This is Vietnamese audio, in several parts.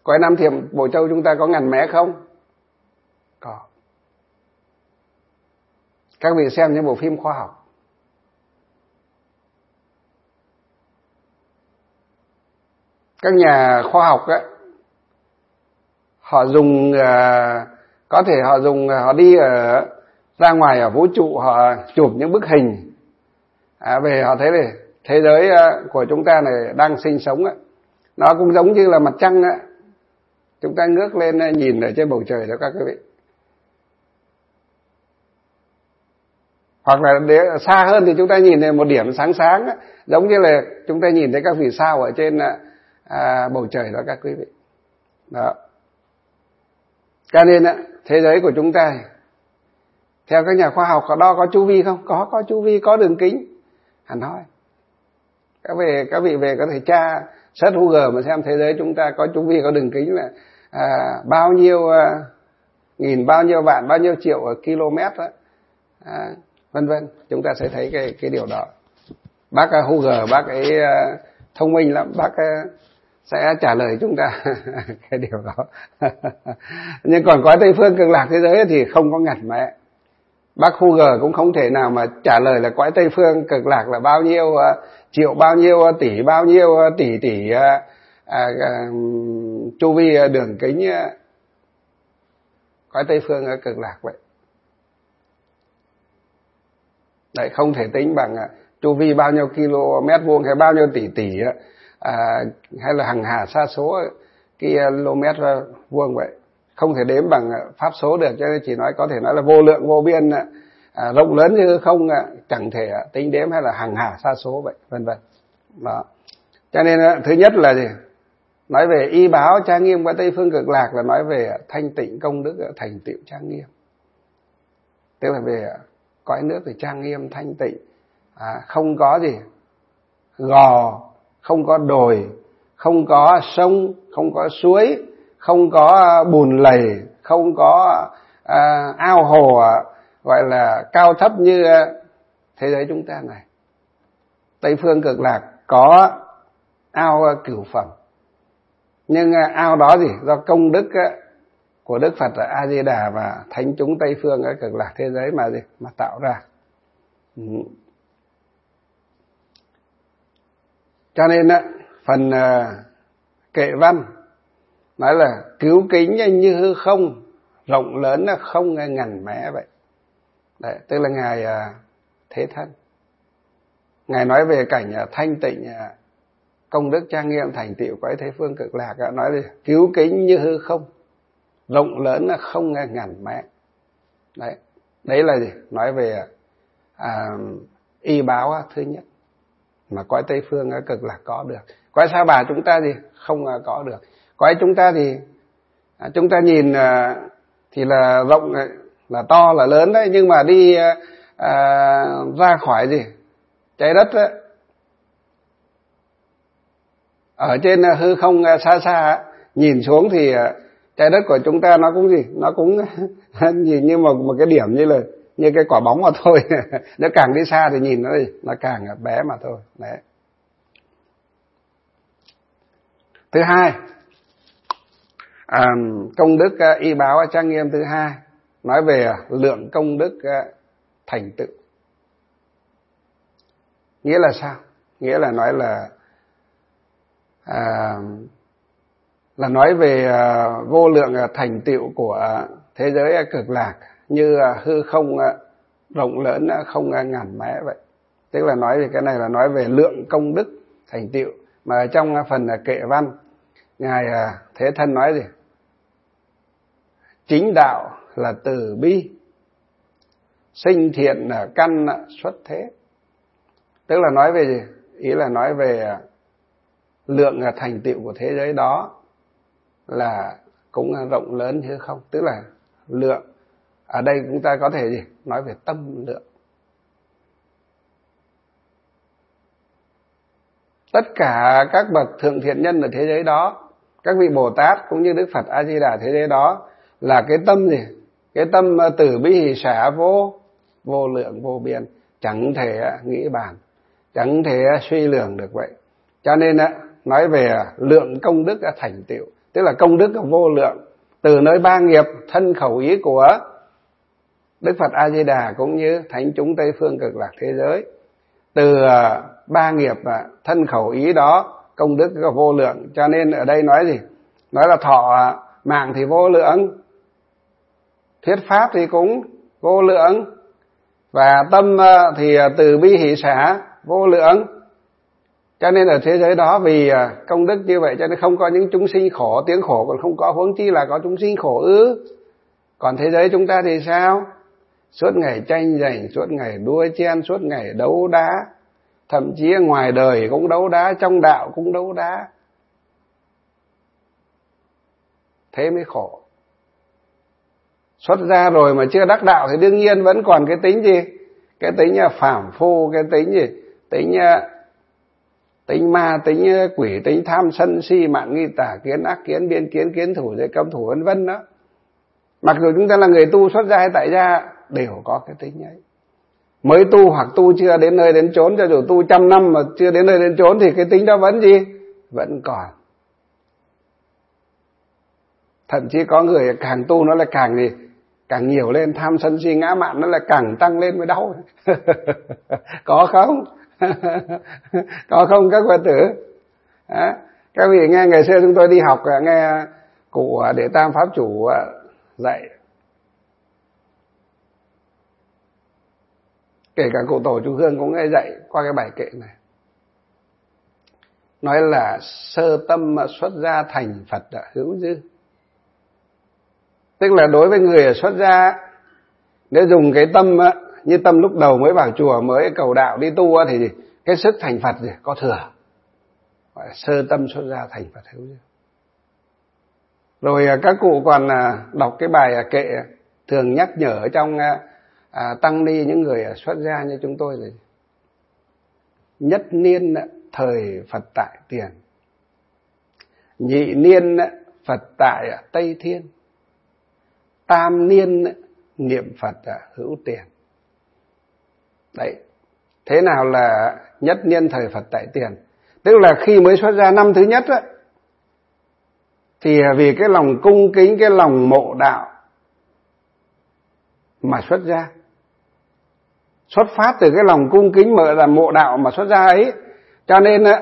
Cõi Nam Thiểm Bổ Châu chúng ta có ngàn mé không? Có. Các vị xem những bộ phim khoa học, các nhà khoa học ấy, họ dùng có thể họ đi ra ngoài ở vũ trụ, họ chụp những bức hình về, họ thấy về thế giới của chúng ta này đang sinh sống ấy, nó cũng giống như là mặt trăng ấy. Chúng ta ngước lên nhìn ở trên bầu trời đó các quý vị. Hoặc là xa hơn thì chúng ta nhìn thấy một điểm sáng sáng ấy, giống như là chúng ta nhìn thấy các vì sao ở trên bầu trời đó các quý vị. Đó. Cho nên thế giới của chúng ta theo các nhà khoa học họ đo có chu vi không? Có chu vi, có đường kính. Hẳn hoi. Các vị về có thể tra search Google mà xem thế giới chúng ta có chu vi, có đường kính là bao nhiêu nghìn, bao nhiêu vạn, bao nhiêu triệu km đó. Vân vân, chúng ta sẽ thấy cái điều đó. Bác Google, bác ấy thông minh lắm, bác sẽ trả lời chúng ta cái điều đó. Nhưng còn cõi Tây Phương Cực Lạc thế giới thì không có ngặt mẹ. Bác Google cũng không thể nào mà trả lời là cõi Tây Phương Cực Lạc là bao nhiêu triệu, bao nhiêu tỷ, bao nhiêu tỷ chu vi đường kính cõi Tây Phương Cực Lạc vậy. Đấy, không thể tính bằng chu vi bao nhiêu km vuông hay bao nhiêu tỷ hay là hàng hà sa số km vuông vậy. Không thể đếm bằng pháp số được, cho nên chỉ có thể nói là vô lượng vô biên, rộng lớn như không, chẳng thể tính đếm hay là hàng hà sa số vậy, vân vân. Đó. Cho nên thứ nhất là gì? Nói về y báo trang nghiêm cõi Tây Phương Cực Lạc là nói về thanh tịnh công đức thành tựu trang nghiêm. Tức là về cõi nước thì trang nghiêm thanh tịnh, không có gì gò, không có đồi, không có sông, không có suối, không có bùn lầy, không có ao hồ gọi là cao thấp như thế giới chúng ta này. Tây Phương Cực Lạc có ao cửu phẩm, nhưng ao đó gì do công đức của Đức Phật A Di Đà và thánh chúng Tây Phương ở Cực Lạc thế giới mà gì mà tạo ra. Cho nên phần kệ văn nói là cứu kính như hư không, rộng lớn không ngần mé vậy. Đấy, tức là ngài Thế Thân, ngài nói về cảnh thanh tịnh công đức trang nghiêm thành tựu cõi Tây Phương Cực Lạc, nói là cứu kính như hư không, rộng lớn không ngần mé. Đấy là gì? Nói về y báo thứ nhất mà cõi Tây Phương Cực Lạc có được. Cõi Sa Bà chúng ta thì không có được. Cõi chúng ta thì chúng ta nhìn thì là rộng, là to, là lớn đấy, nhưng mà đi ra khỏi gì trái đất ấy, ở trên hư không xa xa nhìn xuống thì trái đất của chúng ta nó cũng gì, nó cũng nhìn như một cái điểm như cái quả bóng mà thôi. Nó càng đi xa thì nhìn nó càng bé mà thôi. Đấy. Thứ hai, công đức y báo trang nghiêm thứ hai nói về lượng công đức thành tựu. Nghĩa là sao? Nghĩa là nói là nói về vô lượng thành tựu của thế giới Cực Lạc như hư không rộng lớn không ngàn mé vậy. Tức là nói về cái này là nói về lượng công đức thành tựu, mà trong phần kệ văn ngài Thế Thân nói gì? Chính đạo là từ bi, sinh thiện căn xuất thế. Tức là nói về gì? Ý là nói về lượng thành tựu của thế giới đó là cũng rộng lớn chứ không. Tức là lượng ở đây chúng ta có thể gì? Nói về tâm lượng. Tất cả các bậc thượng thiện nhân ở thế giới đó, các vị Bồ Tát cũng như Đức Phật A Di Đà thế giới đó là cái tâm gì? Cái tâm từ bi hỷ xả vô lượng vô biên, chẳng thể nghĩ bàn, chẳng thể suy lường được vậy. Cho nên nói về lượng công đức thành tựu tức là công đức vô lượng, từ nơi ba nghiệp thân khẩu ý của Đức Phật A Di Đà cũng như thánh chúng Tây phương Cực Lạc thế giới. Từ ba nghiệp thân khẩu ý đó công đức vô lượng, cho nên ở đây nói gì? Nói là thọ mạng thì vô lượng, thuyết pháp thì cũng vô lượng, và tâm thì từ bi hỷ xả vô lượng. Cho nên ở thế giới đó vì công đức như vậy cho nên không có những chúng sinh khổ, tiếng khổ còn không có, huống chi là có chúng sinh khổ ư. Còn thế giới chúng ta thì sao? Suốt ngày tranh giành, suốt ngày đua chen, suốt ngày đấu đá, thậm chí ngoài đời cũng đấu đá, trong đạo cũng đấu đá. Thế mới khổ. Xuất gia rồi mà chưa đắc đạo thì đương nhiên vẫn còn cái tính gì? Cái tính phàm phu, cái tính gì? Tính ma, tính quỷ, tính tham sân si mạng nghi tà kiến ác kiến biên kiến kiến thủ giới cấm thủ vân vân đó. Mặc dù chúng ta là người tu xuất gia hay tại gia đều có cái tính ấy. Mới tu hoặc tu chưa đến nơi đến chốn, cho dù tu 100 năm mà chưa đến nơi đến chốn thì cái tính đó vẫn gì? Vẫn còn. Thậm chí có người càng tu nó lại càng gì? Càng nhiều lên, tham sân si ngã mạn nó lại càng tăng lên mới đau. Có không? Có không các Phật tử? Đó. Các vị nghe ngày xưa chúng tôi đi học, nghe cụ Đệ Tam Pháp Chủ dạy, kể cả cụ Tổ Chú Hương cũng nghe dạy qua cái bài kệ này, nói là sơ tâm xuất gia thành Phật hữu dư. Tức là đối với người xuất gia, nếu dùng cái tâm như tâm lúc đầu mới vào chùa, mới cầu đạo đi tu thì cái sức thành Phật gì có thừa, gọi là sơ tâm xuất gia thành Phật hữu dư. Rồi các cụ còn đọc cái bài kệ thường nhắc nhở trong tăng ni những người xuất gia như chúng tôi là nhất niên thời Phật tại tiền, nhị niên Phật tại Tây Thiên, tam niên niệm Phật hữu tiền. Đấy, thế nào là nhất niên thời Phật tại tiền? Tức là khi mới xuất gia năm thứ nhất á, thì vì cái lòng cung kính, cái lòng mộ đạo mà xuất gia. Xuất phát từ cái lòng cung kính mở là mộ đạo mà xuất gia ấy, cho nên á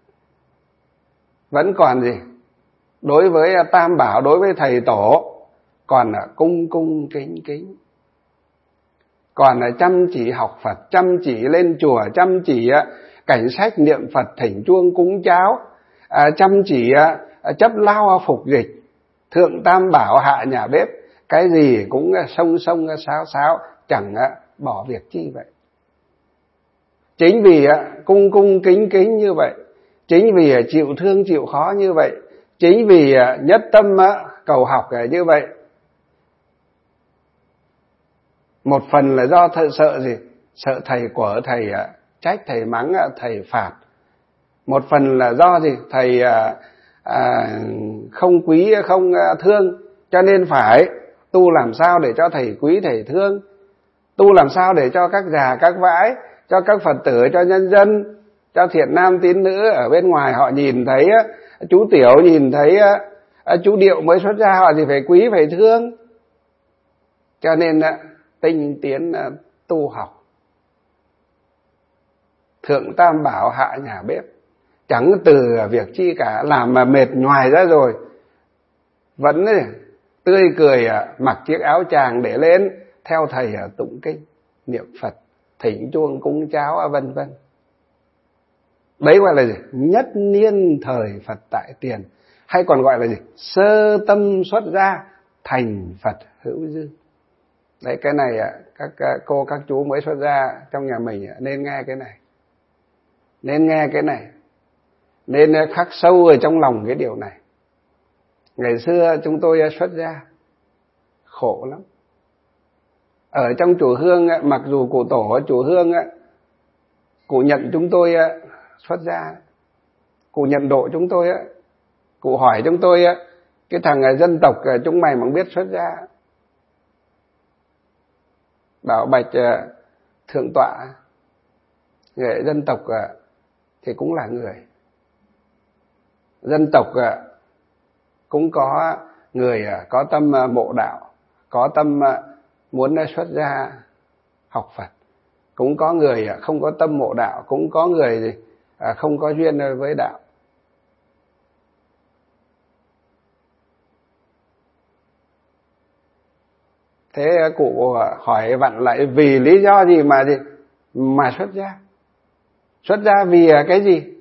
vẫn còn gì? Đối với Tam Bảo, đối với thầy tổ còn cung cung kính kính, còn chăm chỉ học Phật, chăm chỉ lên chùa, chăm chỉ cảnh sách niệm Phật, thỉnh chuông cúng cháo, chăm chỉ chấp lao phục dịch, thượng Tam Bảo hạ nhà bếp, cái gì cũng xông xông sáo sáo, chẳng bỏ việc chi vậy. Chính vì cung cung kính kính như vậy, chính vì chịu thương chịu khó như vậy, chính vì nhất tâm cầu học như vậy, một phần là do sợ gì? Sợ thầy quở, thầy trách, thầy mắng, thầy phạt. Một phần là do gì? Thầy không quý, không thương, cho nên phải tu làm sao để cho thầy quý, thầy thương. Tu làm sao để cho các già, các vãi, cho các Phật tử, cho nhân dân, cho thiện nam tín nữ ở bên ngoài họ nhìn thấy chú Tiểu, nhìn thấy chú Điệu mới xuất gia, họ thì phải quý, phải thương. Cho nên tinh tiến tu học, thượng Tam Bảo hạ nhà bếp, chẳng từ việc chi cả, làm mà mệt nhoài ra rồi vẫn tươi cười mặc chiếc áo tràng để lên theo thầy tụng kinh niệm Phật, thỉnh chuông cúng cháo vân vân. Đấy gọi là gì? Nhất niên thời Phật tại tiền, hay còn gọi là gì? Sơ tâm xuất gia thành Phật hữu dư. Đấy, cái này các cô các chú mới xuất gia trong nhà mình nên nghe cái này, nên nghe cái này, nên khắc sâu ở trong lòng cái điều này. Ngày xưa chúng tôi xuất gia khổ lắm. Ở trong chùa Hương, mặc dù cụ tổ ở chùa Hương cụ nhận chúng tôi xuất gia, cụ nhận độ chúng tôi, cụ hỏi chúng tôi cái thằng dân tộc chúng mày mà biết xuất gia. Bảo bạch thượng tọa, người dân tộc thì cũng là người, dân tộc cũng có người có tâm mộ đạo, có tâm muốn xuất gia học Phật, cũng có người không có tâm mộ đạo, cũng có người không có duyên với đạo. Thế cụ hỏi vặn lại vì lý do gì mà xuất gia? Xuất gia vì cái gì?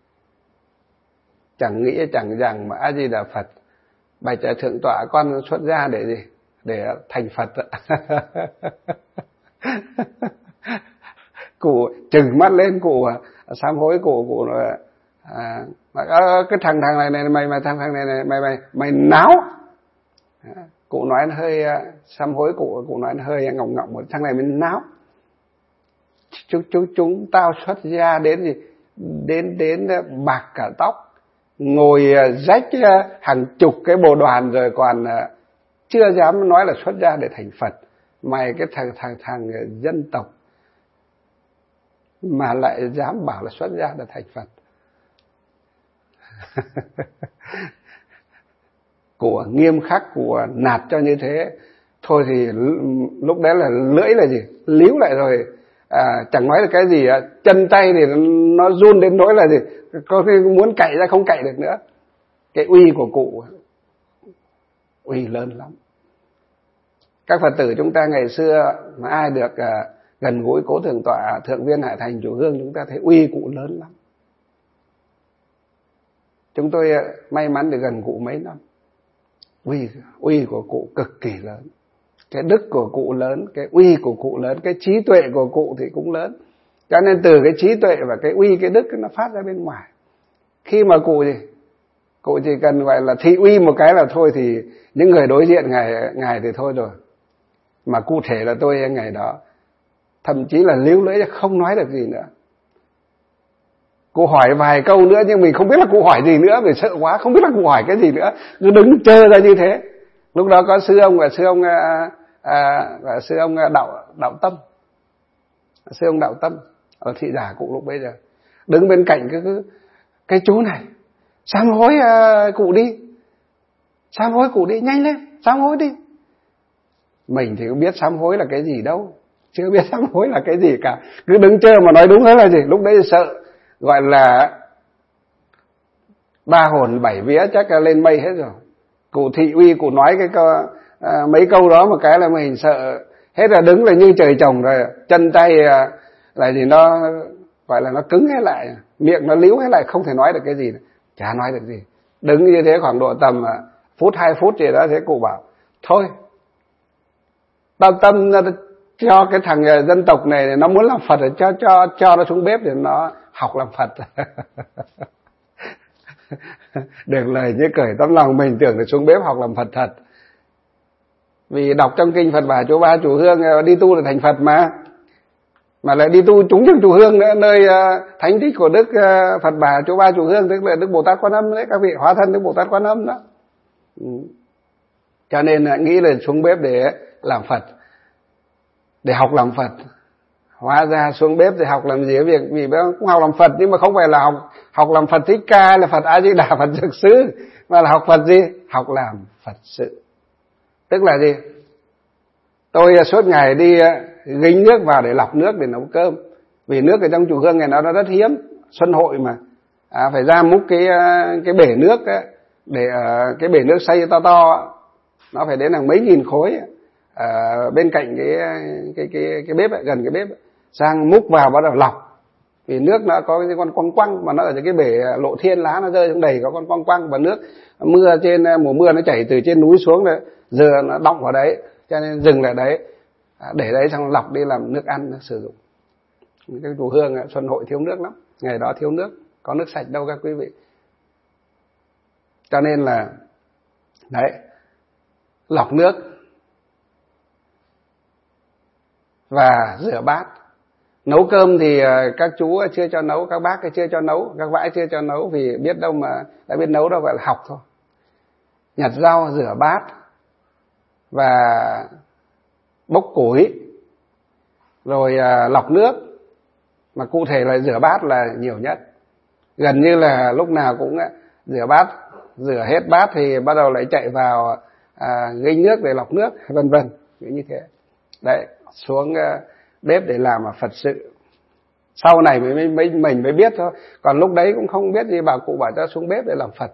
Chẳng nghĩ chẳng rằng mà A Di Đà Phật bạch thượng tọa con xuất gia để gì? Để thành Phật. Cụ trừng mắt lên, cụ sám hối, cụ cái thằng này mày náo. Cụ nói nó hơi sám hối, cụ nói nó hơi ngọng ngọng một thằng này mình náo. Chúng tao xuất gia đến gì? Đến bạc cả tóc, ngồi rách hàng chục cái bồ đoàn rồi còn chưa dám nói là xuất gia để thành Phật. Mày cái thằng dân tộc mà lại dám bảo là xuất gia để thành Phật. Của nghiêm khắc, của nạt cho như thế. Thôi thì lúc đấy là lưỡi là gì? Líu lại rồi. Chẳng nói được cái gì, chân tay thì nó run đến nỗi là gì? Có khi muốn cạy ra không cạy được nữa. Cái uy của cụ uy lớn lắm. Các Phật tử chúng ta ngày xưa mà ai được gần gũi Cố Thượng Tọa Thượng Viên Hải Thành Chùa Hương, chúng ta thấy uy cụ lớn lắm. Chúng tôi may mắn được gần cụ mấy năm. Uy của cụ cực kỳ lớn. Cái đức của cụ lớn, cái uy của cụ lớn, cái trí tuệ của cụ thì cũng lớn. Cho nên từ cái trí tuệ và cái uy, cái đức nó phát ra bên ngoài. Khi mà cụ chỉ cần gọi là thị uy một cái là thôi, thì những người đối diện ngài thì thôi rồi. Mà cụ thể là tôi ngày đó thậm chí là líu lưỡi không nói được gì nữa. Cụ hỏi vài câu nữa nhưng mình không biết là cụ hỏi gì nữa, vì sợ quá không biết là cụ hỏi cái gì nữa, cứ đứng trơ ra như thế. Lúc đó có sư ông Đạo Tâm, sư ông Đạo Tâm ở thị giả cụ lúc bây giờ, đứng bên cạnh cái chú này sám hối cụ đi, sám hối cụ đi, nhanh lên sám hối đi. Mình thì không biết sám hối là cái gì đâu, chưa biết sám hối là cái gì cả, cứ đứng chơi mà nói đúng thế là gì. Lúc đấy sợ, gọi là ba hồn bảy vía chắc là lên mây hết rồi. Cụ thị uy, cụ nói mấy câu đó một cái là mình sợ hết, là đứng là như trời trồng rồi, chân tay là gì nó gọi là nó cứng hết lại, miệng nó líu hết lại, không thể nói được cái gì, chả nói được gì. Đứng như thế khoảng độ tầm phút 2 phút gì đó, thế cụ bảo thôi, tao tâm cho cái thằng dân tộc này nó muốn làm Phật, cho nó xuống bếp để nó học làm Phật. Được lời như cởi tấm lòng, mình tưởng là xuống bếp học làm Phật thật. Vì đọc trong kinh Phật Bà Chỗ Ba Chùa Hương đi tu là thành Phật mà lại đi tu trúng trong Chùa Hương nữa, nơi thánh tích của Đức Phật Bà Chỗ Ba Chùa Hương, tức là Đức Bồ Tát Quan Âm đấy, các vị hóa thân Đức Bồ Tát Quan Âm đó. Cho nên nghĩ là xuống bếp để làm Phật, để học làm Phật. Hóa ra xuống bếp thì học làm gì? Vì cũng học làm Phật, nhưng mà không phải là học làm Phật Thích Ca hay là Phật A Di Đà, Phật Dược Sư, mà là học Phật gì? Học làm Phật sự. Tức là gì? Tôi suốt ngày đi gánh nước vào để lọc nước để nấu cơm, vì nước ở trong Chùa Hương này nó rất hiếm, xuân hội mà, phải ra múc cái bể nước ấy, để cái bể nước xay to, nó phải đến hàng mấy nghìn khối, bên cạnh cái bếp ấy, gần cái bếp ấy. Sang múc vào bắt đầu lọc, vì nước nó có cái con quăng quăng, mà nó ở cái bể lộ thiên, lá nó rơi xuống đầy có con quăng quăng, và nước mưa trên mùa mưa nó chảy từ trên núi xuống rồi, giờ nó đọng vào đấy, cho nên dừng lại đấy, để đấy xong lọc đi làm nước ăn sử dụng. Cái Chùa Hương xuân hội thiếu nước lắm, ngày đó thiếu nước, có nước sạch đâu các quý vị. Cho nên là đấy, lọc nước và rửa bát. Nấu cơm thì các chú chưa cho nấu, các bác chưa cho nấu, các vãi chưa cho nấu, vì biết đâu mà đã biết nấu đâu, gọi là học thôi. Nhặt rau, rửa bát và bốc củi, rồi lọc nước. Mà cụ thể là rửa bát là nhiều nhất, gần như là lúc nào cũng rửa bát rửa hết bát thì bắt đầu lại chạy vào nghênh nước để lọc nước, vân vân như thế. Đấy, xuống bếp để làm là Phật sự. Sau này mình mới biết thôi, còn lúc đấy cũng không biết gì, cụ bảo cho xuống bếp để làm Phật.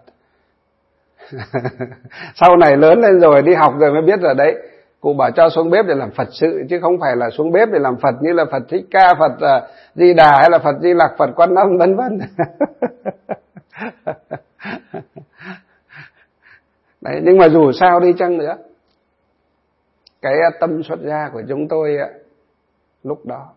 Sau này lớn lên rồi đi học rồi mới biết rồi đấy, cụ bảo cho xuống bếp để làm Phật sự, chứ không phải là xuống bếp để làm Phật như là Phật Thích Ca, Phật Di Đà hay là Phật Di Lặc, Phật Quan Âm vân vân. Đấy, nhưng mà dù sao đi chăng nữa, cái tâm xuất gia của chúng tôi lúc đó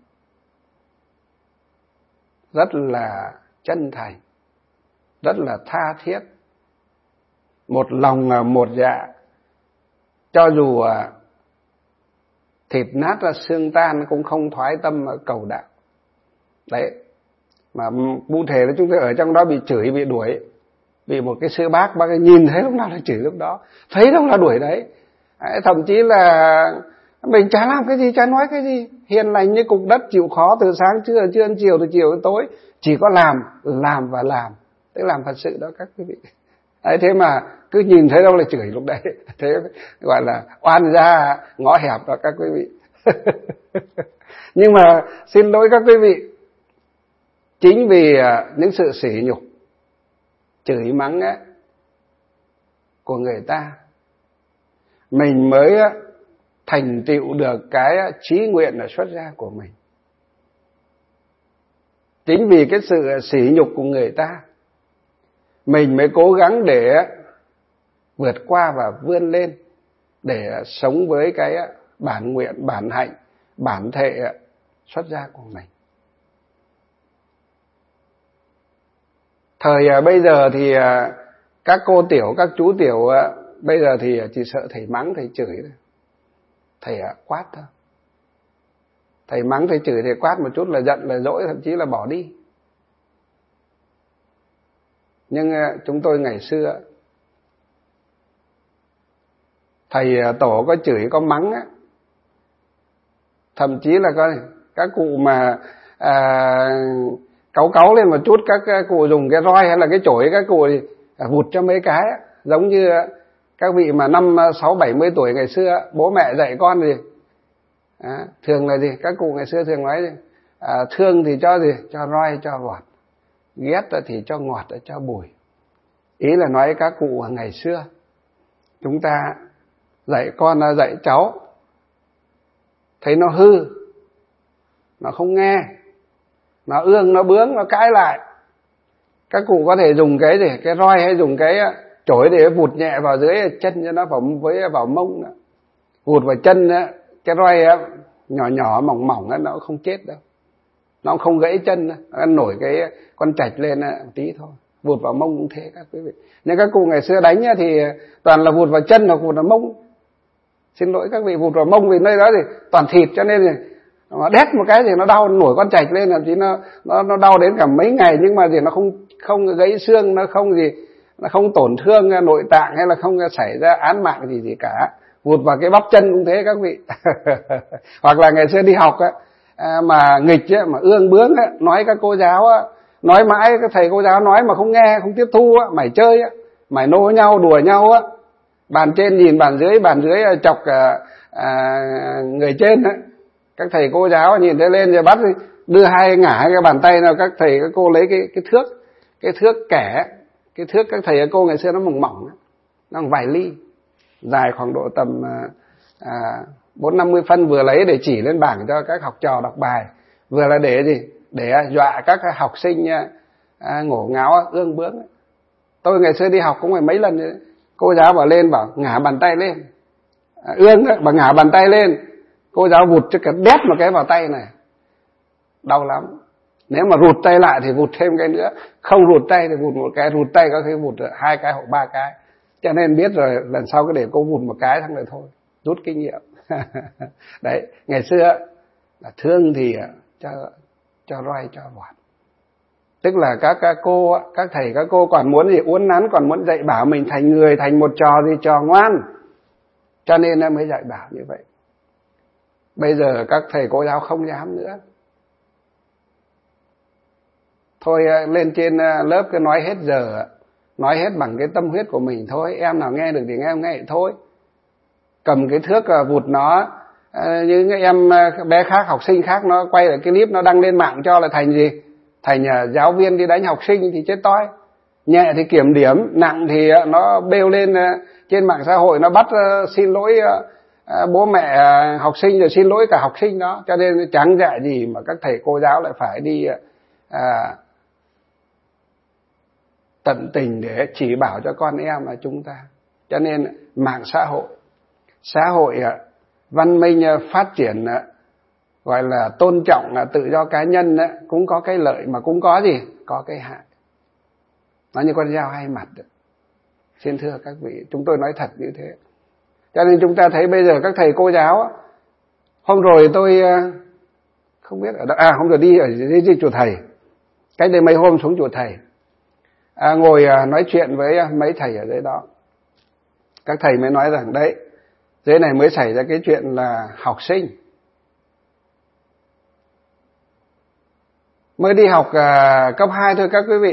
rất là chân thành, rất là tha thiết, một lòng một dạ, cho dù thịt nát ra xương tan cũng không thoái tâm cầu đạo. Đấy, mà cụ thể là chúng tôi ở trong đó bị chửi, bị đuổi, bị một cái sư bác ấy nhìn thấy lúc nào là chửi lúc đó, thấy lúc là đuổi đấy. Thậm chí là mình chả làm cái gì, chả nói cái gì, hiền lành như cục đất, chịu khó từ sáng trưa ăn chiều, từ chiều đến tối, chỉ có làm và làm, tức làm Phật sự đó các quý vị. Đấy, thế mà cứ nhìn thấy đâu là chửi lúc đấy, thế gọi là oan gia ngõ hẹp đó các quý vị. Nhưng mà xin lỗi các quý vị, chính vì những sự sỉ nhục, chửi mắng ấy, của người ta, mình mới thành tựu được cái chí nguyện ở xuất gia của mình. Chính vì cái sự sỉ nhục của người ta, mình mới cố gắng để vượt qua và vươn lên, để sống với cái bản nguyện, bản hạnh, bản thể xuất gia của mình. Thời bây giờ thì các cô tiểu, các chú tiểu bây giờ thì chỉ sợ thầy mắng, thầy chửi thôi, thầy quát thôi. Thầy mắng, thầy chửi, thầy quát một chút là giận, là dỗi, thậm chí là bỏ đi. Nhưng chúng tôi ngày xưa, thầy tổ có chửi, có mắng á, thậm chí là các cụ mà cáu lên một chút, các cụ dùng cái roi hay là cái chổi, các cụ thì vụt cho mấy cái á. Giống như các vị mà 60-70 tuổi ngày xưa, bố mẹ dạy con gì thường là gì, các cụ ngày xưa thường nói gì, thương thì cho gì, cho roi cho vọt, ghét thì cho ngọt, cho bùi. Ý là nói các cụ ngày xưa chúng ta dạy con, dạy cháu, thấy nó hư, nó không nghe, nó ương, nó bướng, nó cãi lại, các cụ có thể dùng cái gì, cái roi hay dùng cái chổi để vụt nhẹ vào dưới chân cho nó vào mông đó. Vụt vào chân đó, cái roi nhỏ nhỏ mỏng mỏng đó, nó không chết đâu, nó không gãy chân đó. Nó nổi cái con trạch lên một tí thôi, vụt vào mông cũng thế các quý vị. Nhưng các cụ ngày xưa đánh thì toàn là vụt vào chân hoặc vụt vào mông. Xin lỗi các vị, vụt vào mông vì nơi đó thì toàn thịt, cho nên thì nó đét một cái thì nó đau, nổi con trạch lên, thậm chí nó đau đến cả mấy ngày, nhưng mà thì nó không gãy xương, nó không gì, nó không tổn thương nội tạng hay là không xảy ra án mạng gì cả. Vụt vào cái bắp chân cũng thế các vị. Hoặc là ngày xưa đi học mà nghịch mà ương bướng nói các cô giáo nói mãi, các thầy cô giáo nói mà không nghe, không tiếp thu mày chơi mày nô nhau, đùa nhau bàn trên nhìn bàn dưới chọc người trên các thầy cô giáo nhìn thấy lên rồi bắt đưa ngả cái bàn tay nào, các thầy các cô lấy cái thước kẻ, cái thước các thầy các cô ngày xưa nó mỏng mỏng, nó vài ly, dài khoảng độ tầm 40-50 phân, vừa lấy để chỉ lên bảng cho các học trò đọc bài, vừa là để gì, để dọa các học sinh ngổ ngáo ương bướng. Tôi ngày xưa đi học cũng phải mấy lần nữa. Cô giáo bảo lên, bảo ngả bàn tay lên, ương đó, bảo ngả bàn tay lên, cô giáo vụt cho cả đét một cái vào tay này, đau lắm. Nếu mà rụt tay lại thì vụt thêm cái nữa, không rụt tay thì vụt một cái, rụt tay có khi vụt 2 cái hoặc 3 cái. Cho nên biết rồi, lần sau cứ để cô vụt một cái thằng này thôi, rút kinh nghiệm. Đấy, ngày xưa là thương thì cho roi cho vọt. Tức là các cô, các thầy các cô còn muốn gì uốn nắn, còn muốn dạy bảo mình thành người, thành một trò gì, trò ngoan, cho nên mới dạy bảo như vậy. Bây giờ các thầy cô giáo không dám nữa. Thôi lên trên lớp cứ nói hết giờ, nói hết bằng cái tâm huyết của mình thôi. Em nào nghe được thì nghe thôi. Cầm cái thước vụt nó, những em bé khác, học sinh khác nó quay lại cái clip nó đăng lên mạng cho là thành gì? Thành giáo viên đi đánh học sinh thì chết toi. Nhẹ thì kiểm điểm, nặng thì nó bêu lên trên mạng xã hội, nó bắt xin lỗi bố mẹ học sinh, rồi xin lỗi cả học sinh đó. Cho nên chẳng dạy gì mà các thầy cô giáo lại phải đi tận tình để chỉ bảo cho con em là chúng ta. Cho nên mạng xã hội văn minh phát triển, gọi là tôn trọng tự do cá nhân, cũng có cái lợi mà cũng có gì? Có cái hại. Nó như con dao hai mặt. Xin thưa các vị, chúng tôi nói thật như thế. Cho nên chúng ta thấy bây giờ các thầy cô giáo, hôm rồi tôi không biết ở đâu, hôm rồi đi ở dưới chùa thầy, cách đây mấy hôm xuống chùa thầy, ngồi nói chuyện với mấy thầy ở dưới đó. Các thầy mới nói rằng đấy, dưới này mới xảy ra cái chuyện là học sinh mới đi học cấp 2 thôi các quý vị,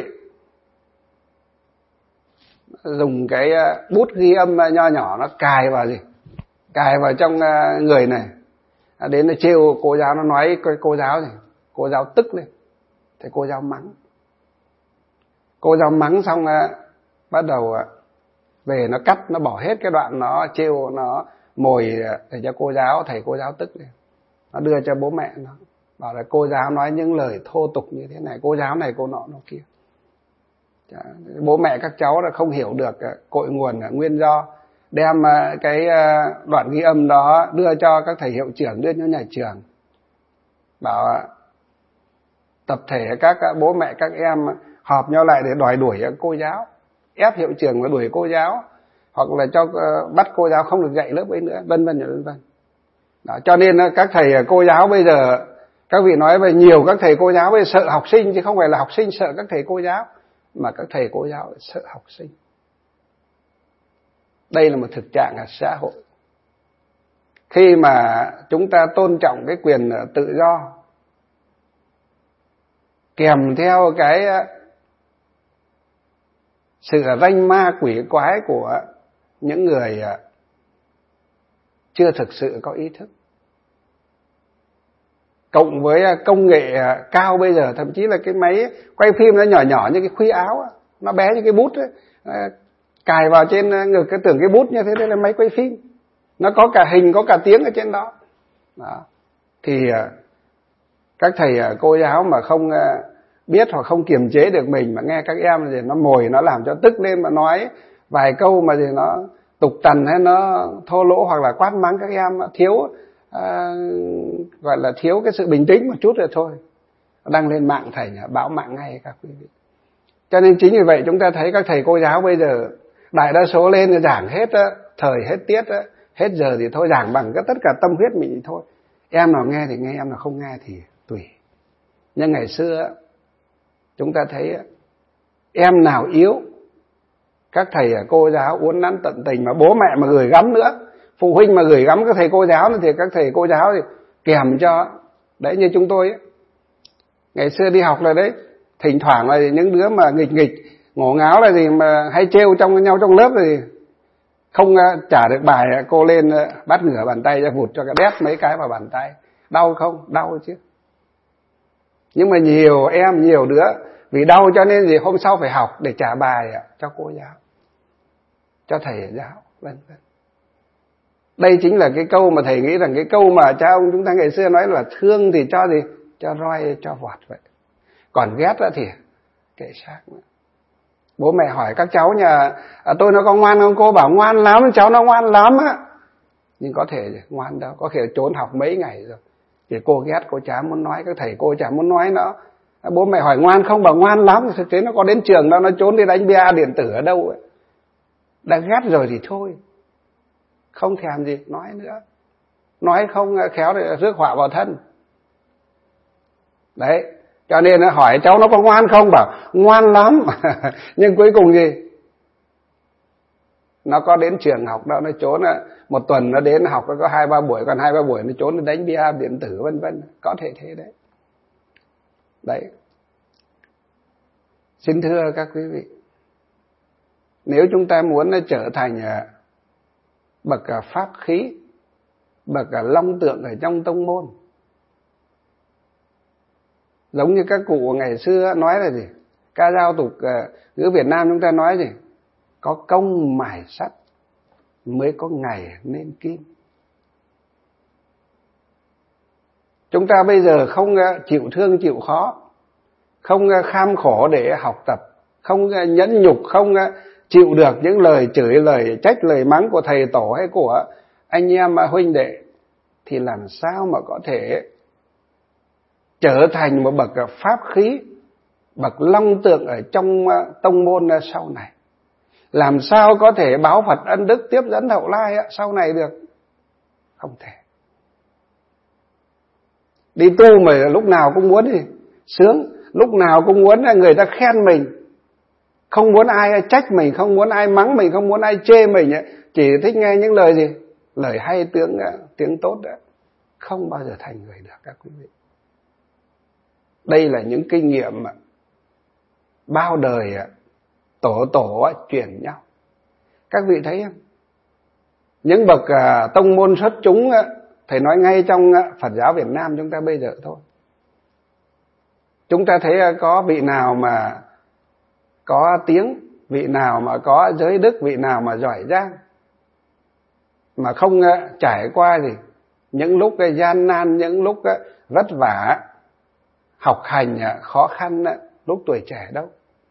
dùng cái bút ghi âm nho nhỏ nó cài vào gì? Cài vào trong người này. Đến nó trêu cô giáo, nó nói cô giáo gì? Cô giáo tức lên. Thì cô giáo mắng. Cô giáo mắng xong bắt đầu về nó cắt, nó bỏ hết cái đoạn nó trêu, nó mồi để cho cô giáo, thầy cô giáo tức lên. Nó đưa cho bố mẹ nó. Bảo là cô giáo nói những lời thô tục như thế này, cô giáo này cô nọ nó kia. Bố mẹ các cháu là không hiểu được cội nguồn, nguyên do, đem cái đoạn ghi âm đó đưa cho các thầy hiệu trưởng, đưa cho nhà trường, bảo tập thể các bố mẹ các em họp nhau lại để đòi đuổi cô giáo, ép hiệu trưởng và đuổi cô giáo, hoặc là cho bắt cô giáo không được dạy lớp ấy nữa, vân vân vân vân. Đó, cho nên các thầy cô giáo bây giờ, các vị nói về nhiều các thầy cô giáo bây giờ sợ học sinh, chứ không phải là học sinh sợ các thầy cô giáo, mà các thầy cô giáo sợ học sinh. Đây là một thực trạng ở xã hội. Khi mà chúng ta tôn trọng cái quyền tự do, kèm theo cái sự ranh ma quỷ quái của những người chưa thực sự có ý thức, cộng với công nghệ cao bây giờ, thậm chí là cái máy quay phim nó nhỏ nhỏ như cái khuy áo, nó bé như cái bút ấy, cài vào trên ngực, cái tưởng cái bút như thế, đây là máy quay phim, nó có cả hình có cả tiếng ở trên đó. Đó. Thì các thầy cô giáo mà không biết hoặc không kiềm chế được mình, mà nghe các em thì nó mồi, nó làm cho tức lên, mà nói vài câu mà thì nó tục tằn hay nó thô lỗ, hoặc là quát mắng các em thiếu gọi là thiếu cái sự bình tĩnh một chút rồi thôi, đăng lên mạng thầy bão mạng ngay các quý vị. Cho nên chính vì vậy chúng ta thấy các thầy cô giáo bây giờ đại đa số lên giảng hết thời hết tiết, hết giờ thì thôi, giảng bằng tất cả tâm huyết mình thì thôi. Em nào nghe thì nghe, em nào không nghe thì tùy. Nhưng ngày xưa chúng ta thấy em nào yếu, các thầy cô giáo uốn nắn tận tình, mà bố mẹ mà gửi gắm nữa, phụ huynh mà gửi gắm các thầy cô giáo thì các thầy cô giáo thì kèm cho. Đấy, như chúng tôi ấy, ngày xưa đi học là đấy, thỉnh thoảng là những đứa mà nghịch ngổ ngáo là gì mà hay trêu trong nhau trong lớp, thì không trả được bài, cô lên bắt ngửa bàn tay ra, vụt cho cái đét mấy cái vào bàn tay. Đau không? Đau chứ. Nhưng mà nhiều em, nhiều đứa vì đau cho nên gì hôm sau phải học để trả bài cho cô giáo, cho thầy giáo, vân vân. Đây chính là cái câu mà thầy nghĩ rằng cái câu mà cha ông chúng ta ngày xưa nói là thương thì cho gì? Cho roi, cho vọt vậy. Còn ghét thì kệ xác nữa. Bố mẹ hỏi các cháu nhà tôi nó có ngoan không? Cô bảo ngoan lắm, cháu nó ngoan lắm á. Nhưng có thể ngoan đâu, có thể trốn học mấy ngày rồi. Thì cô ghét, cô chả muốn nói, các thầy cô chả muốn nói nó. Bố mẹ hỏi ngoan không? Bảo ngoan lắm. Thực tế nó có đến trường đâu, nó trốn đi đánh bia điện tử ở đâu ấy. Đã ghét rồi thì thôi, không thèm gì nói nữa. Nói không khéo thì rước họa vào thân. Đấy, cho nên nó hỏi cháu nó có ngoan không? Bảo ngoan lắm. Nhưng cuối cùng gì? Nó có đến trường học đâu, nó trốn một tuần nó đến học nó có 2-3 buổi, còn 2-3 buổi nó trốn nó đánh bia điện tử vân vân. Có thể thế đấy. Đấy. Xin thưa các quý vị, Nếu chúng ta muốn trở thành bậc pháp khí, bậc long tượng ở trong tông môn, giống như các cụ ngày xưa nói là gì, ca dao tục ngữ Việt Nam chúng ta nói gì, có công mài sắt mới có ngày nên kim. Chúng ta bây giờ không chịu thương chịu khó, không kham khổ để học tập, không nhẫn nhục, không chịu được những lời chửi, lời trách, lời mắng của thầy tổ hay của anh em huynh đệ, thì làm sao mà có thể trở thành một bậc pháp khí, bậc long tượng ở trong tông môn sau này? Làm sao có thể báo Phật ân đức tiếp dẫn hậu lai sau này được? Không thể. Đi tu mà lúc nào cũng muốn thì sướng, lúc nào cũng muốn người ta khen mình, không muốn ai trách mình, không muốn ai mắng mình, không muốn ai chê mình, chỉ thích nghe những lời gì, lời hay, tiếng tốt đó, không bao giờ thành người được các quý vị. Đây là những kinh nghiệm mà bao đời tổ truyền nhau. Các vị thấy không? Những bậc tông môn xuất chúng, thầy nói ngay trong Phật giáo Việt Nam chúng ta bây giờ thôi, chúng ta thấy có vị nào mà có tiếng, vị nào mà có giới đức, vị nào mà giỏi giang, mà không trải qua gì những lúc gian nan, những lúc vất vả, học hành khó khăn lúc tuổi trẻ đâu.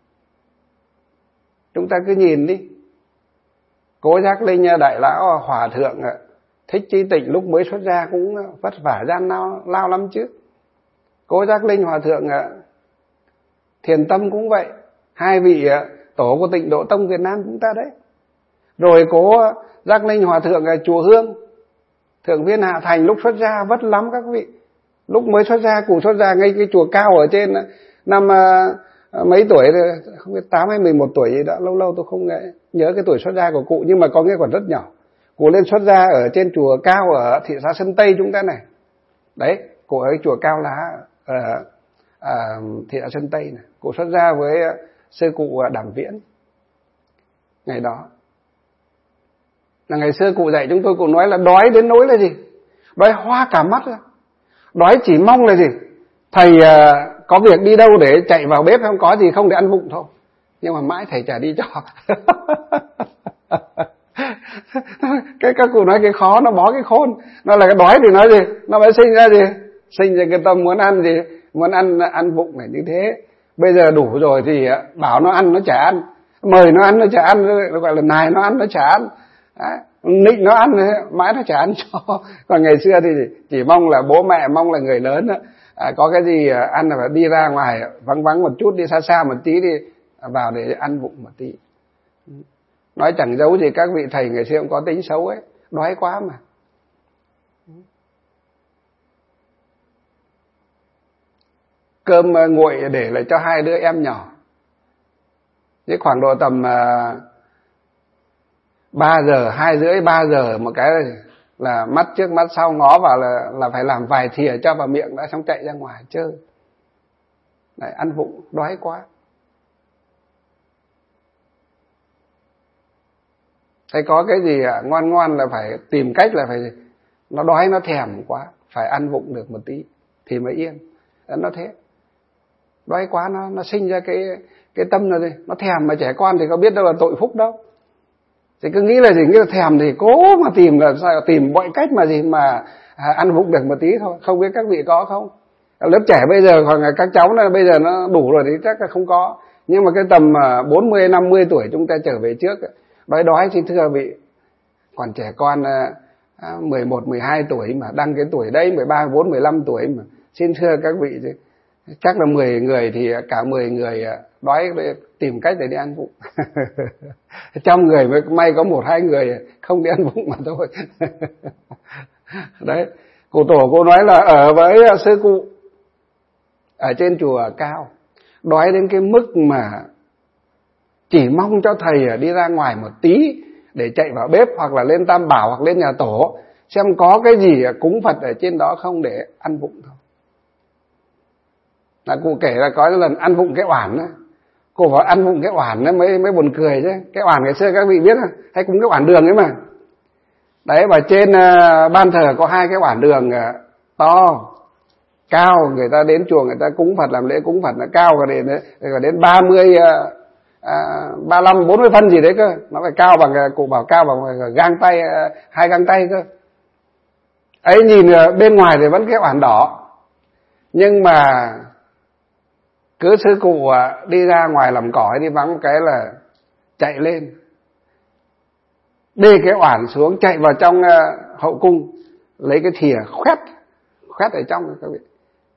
Chúng ta cứ nhìn đi, Cố Giác Linh đại lão hòa thượng Thích Chí Tịnh lúc mới xuất gia cũng vất vả gian lao lắm chứ. Cố Giác Linh hòa thượng Thiền Tâm cũng vậy, hai vị tổ của Tịnh Độ Tông Việt Nam chúng ta đấy. Rồi Cố Giác Linh hòa thượng chùa Hương, thượng viên Hạ Thành lúc xuất gia vất lắm các vị. Lúc mới xuất gia, cụ xuất gia ngay cái chùa Cao ở trên năm mấy tuổi, không biết 8 hay 11 tuổi gì đó, lâu tôi không nhớ cái tuổi xuất gia của cụ, nhưng mà có nghĩa còn rất nhỏ. Cụ lên xuất gia ở trên chùa Cao ở thị xã Sơn Tây chúng ta này. Đấy, cụ ở chùa Cao Lá ở thị xã Sơn Tây này. Cụ xuất gia với sư cụ Đàm Viễn. Ngày đó là ngày xưa cụ dạy chúng tôi, cụ nói là đói đến nỗi là gì? Đói hoa cả mắt ra. Đói chỉ mong là gì? Thầy có việc đi đâu để chạy vào bếp, không có gì không để ăn vụng thôi. Nhưng mà mãi thầy chả đi cho. Các cụ nói cái khó nó bó cái khôn. Nó là cái đói thì nói gì? Nó mới sinh ra gì? Sinh ra cái tâm muốn ăn gì? Muốn ăn vụng này như thế. Bây giờ đủ rồi thì bảo nó ăn nó chả ăn, mời nó ăn nó chả ăn, gọi là nài nó ăn nó chả ăn. Đấy, nịnh nó ăn mãi nó chả ăn cho. Còn ngày xưa thì chỉ mong là bố mẹ, mong là người lớn có cái gì ăn là phải đi ra ngoài vắng một chút, đi xa một tí đi vào để ăn vụng một tí. Nói chẳng giấu gì các vị thầy ngày xưa cũng có tính xấu ấy, đói quá mà. Cơm nguội để lại cho hai đứa em nhỏ. Thế khoảng độ tầm 3 giờ, 2 rưỡi 3 giờ một cái là mắt trước mắt sau ngó vào là phải làm vài thìa cho vào miệng đã, xong chạy ra ngoài chơi. Đấy, ăn vụng, đói quá. Thế có cái gì ngon là phải tìm cách là phải, nó đói nó thèm quá, phải ăn vụng được một tí thì mới yên. Nó thế. Đói quá nó sinh ra cái tâm là gì? Nó thèm, mà trẻ con thì có biết đâu là tội phúc đâu. Thì cứ nghĩ là gì, nghĩ là thèm thì cố mà tìm, là sao tìm mọi cách mà gì mà ăn vụng được một tí thôi. Không biết các vị có không? Lớp trẻ bây giờ hoặc là các cháu này bây giờ nó đủ rồi thì chắc là không có. Nhưng mà cái tầm 40, 50 tuổi chúng ta trở về trước, đói xin thưa vị. Còn trẻ con 11, 12 tuổi mà đăng cái tuổi đấy, 13, 14, 15 tuổi mà xin thưa các vị, chắc là 10 người thì cả 10 người đói tìm cách để đi ăn vụng. Trong người mới may có 1-2 người không đi ăn vụng mà thôi. Đấy, cụ tổ cô nói là ở với sư cụ ở trên chùa Cao, đói đến cái mức mà chỉ mong cho thầy đi ra ngoài một tí để chạy vào bếp, hoặc là lên Tam Bảo, hoặc lên nhà tổ xem có cái gì cúng Phật ở trên đó không để ăn vụng thôi. Là cụ kể là có lần ăn vụng cái oản Cô bảo ăn vụng cái oản nó mới buồn cười chứ. Cái oản ngày xưa các vị biết không? Hay cúng cái oản đường ấy mà. Đấy, và trên ban thờ có 2 cái oản đường to, cao, người ta đến chùa người ta cúng Phật, làm lễ cúng Phật nó cao cả đến 30 35 40 phân gì đấy cơ. Nó phải cao bằng, cụ bảo cao bằng gang tay, 2 gang tay cơ. Ấy nhìn bên ngoài thì vẫn cái oản đỏ, nhưng mà cứ sư cụ đi ra ngoài làm cỏ hay đi vắng cái là chạy lên, bê cái oản xuống, chạy vào trong hậu cung, lấy cái thìa khoét ở trong các vị,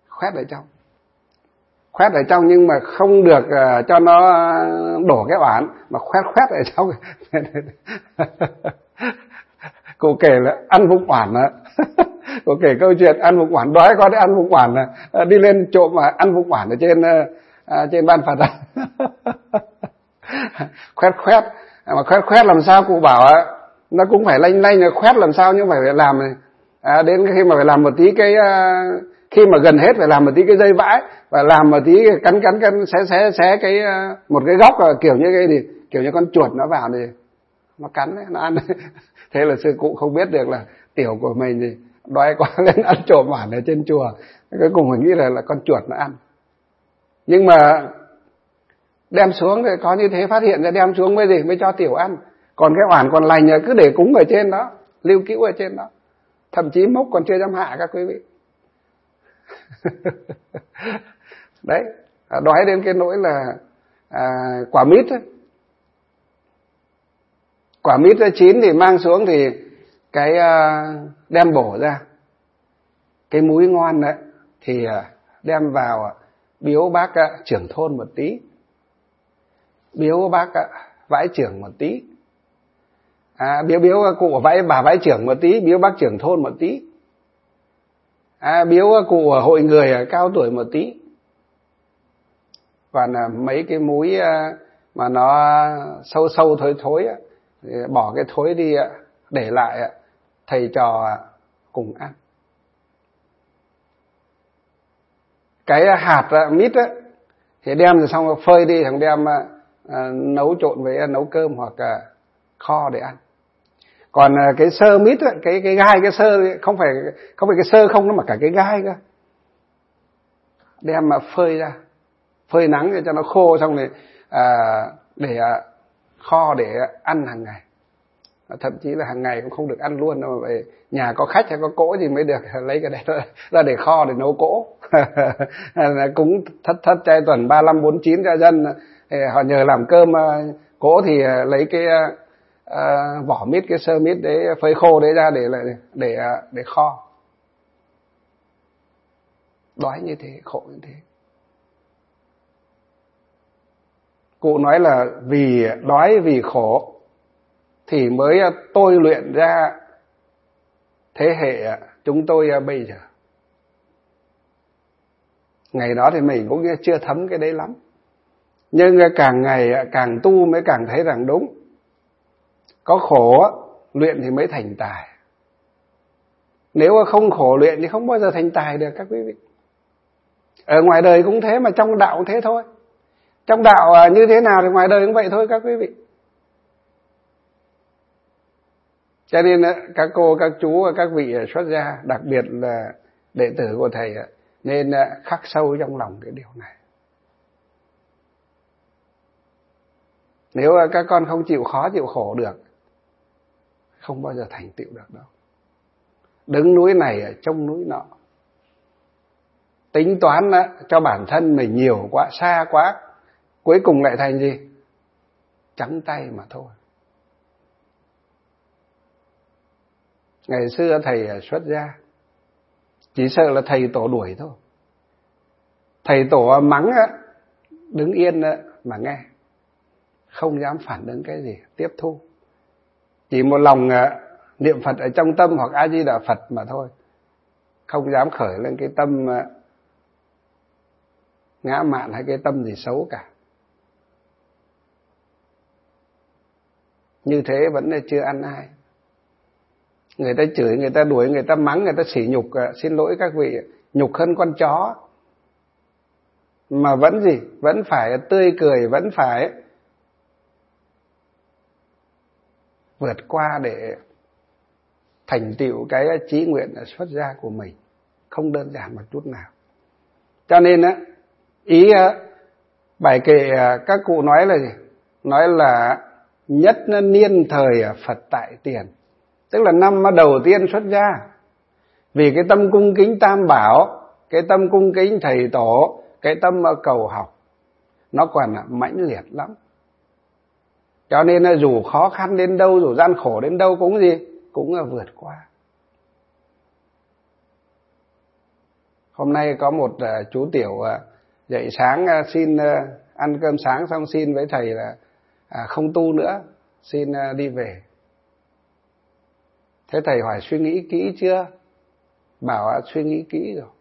khoét ở trong, nhưng mà không được cho nó đổ cái oản, mà khoét ở trong. Cô kể là ăn vụng oản á. Cô kể câu chuyện ăn vụng oản, đói có đấy ăn vụng oản, đi lên trộm mà ăn vụng oản ở trên ban Phật. Khoét mà khoét làm sao cụ bảo nó cũng phải lanh khoét làm sao, nhưng phải làm đến khi mà phải làm một tí cái khi mà gần hết phải làm một tí cái dây vãi, và làm một tí cắn xé cái một cái góc, kiểu như cái gì, kiểu như con chuột nó vào thì nó cắn ấy, nó ăn. Thế là sư cụ không biết được là tiểu của mình thì đói quá lên ăn trộm oản ở trên chùa. Cuối cùng mình nghĩ là con chuột nó ăn. Nhưng mà đem xuống thì có như thế, phát hiện ra đem xuống mới cho tiểu ăn. Còn cái oản còn lành cứ để cúng ở trên đó, lưu cữu ở trên đó, thậm chí mốc còn chưa dám hạ các quý vị. Đấy, đói đến cái nỗi là quả mít ấy. Quả mít chín thì mang xuống thì cái đem bổ ra, cái múi ngon đấy thì đem vào biếu bác trưởng thôn một tí, biếu bác vãi trưởng một tí, biếu cụ bà vãi trưởng một tí, biếu bác trưởng thôn một tí, biếu cụ hội người cao tuổi một tí. Và mấy cái múi mà nó sâu thối bỏ cái thối đi, để lại thầy trò cùng ăn. Cái hạt mít thì đem rồi xong rồi phơi đi, thằng đem nấu trộn với nấu cơm hoặc kho để ăn. Còn cái sơ mít cái gai, cái sơ không phải cái sơ không, nó mà cả cái gai cơ, đem mà phơi ra, phơi nắng để cho nó khô, xong rồi để kho để ăn hàng ngày. Thậm chí là hàng ngày cũng không được ăn luôn đâu, về nhà có khách hay có cỗ gì mới được lấy cái đấy ra để kho để nấu cỗ. Cúng thất trai tuần 35 49 cho dân, họ nhờ làm cơm cỗ thì lấy cái vỏ mít, cái sơ mít đấy phơi khô đấy ra để kho. Đói như thế, khổ như thế. Cụ nói là vì đói vì khổ thì mới tôi luyện ra thế hệ chúng tôi bây giờ. Ngày đó thì mình cũng chưa thấm cái đấy lắm, nhưng càng ngày càng tu mới càng thấy rằng đúng, có khổ luyện thì mới thành tài. Nếu không khổ luyện thì không bao giờ thành tài được các quý vị. Ở ngoài đời cũng thế, mà trong đạo cũng thế thôi. Trong đạo như thế nào thì ngoài đời cũng vậy thôi các quý vị. Cho nên các cô, các chú, các vị xuất gia, đặc biệt là đệ tử của thầy, nên khắc sâu trong lòng cái điều này. Nếu các con không chịu khó chịu khổ được, không bao giờ thành tựu được đâu. Đứng núi này trông núi nọ, tính toán cho bản thân mình nhiều quá, xa quá, cuối cùng lại thành gì? Trắng tay mà thôi. Ngày xưa thầy xuất gia, chỉ sợ là thầy tổ đuổi thôi. Thầy tổ mắng đứng yên mà nghe, không dám phản ứng cái gì, tiếp thu. Chỉ một lòng niệm Phật ở trong tâm hoặc A Di Đà Phật mà thôi, không dám khởi lên cái tâm ngã mạn hay cái tâm gì xấu cả. Như thế vẫn là chưa ăn ai. Người ta chửi, người ta đuổi, người ta mắng, người ta sỉ nhục, xin lỗi các vị, nhục hơn con chó. mà vẫn gì? Vẫn phải tươi cười, vẫn phải vượt qua để thành tựu cái chí nguyện xuất gia của mình. Không đơn giản một chút nào. Cho nên á, ý bài kệ các cụ nói là gì? Nói là nhất niên thời Phật tại tiền. Tức là năm đầu tiên xuất gia. Vì cái tâm cung kính Tam Bảo, cái tâm cung kính thầy tổ, cái tâm cầu học, nó còn mãnh liệt lắm. Cho nên dù khó khăn đến đâu, dù gian khổ đến đâu cũng gì? Cũng vượt qua. Hôm nay có một chú tiểu dậy sáng xin ăn cơm sáng xong xin với thầy là không tu nữa, xin đi về. Thế thầy hỏi suy nghĩ kỹ chưa? Bảo suy nghĩ kỹ rồi.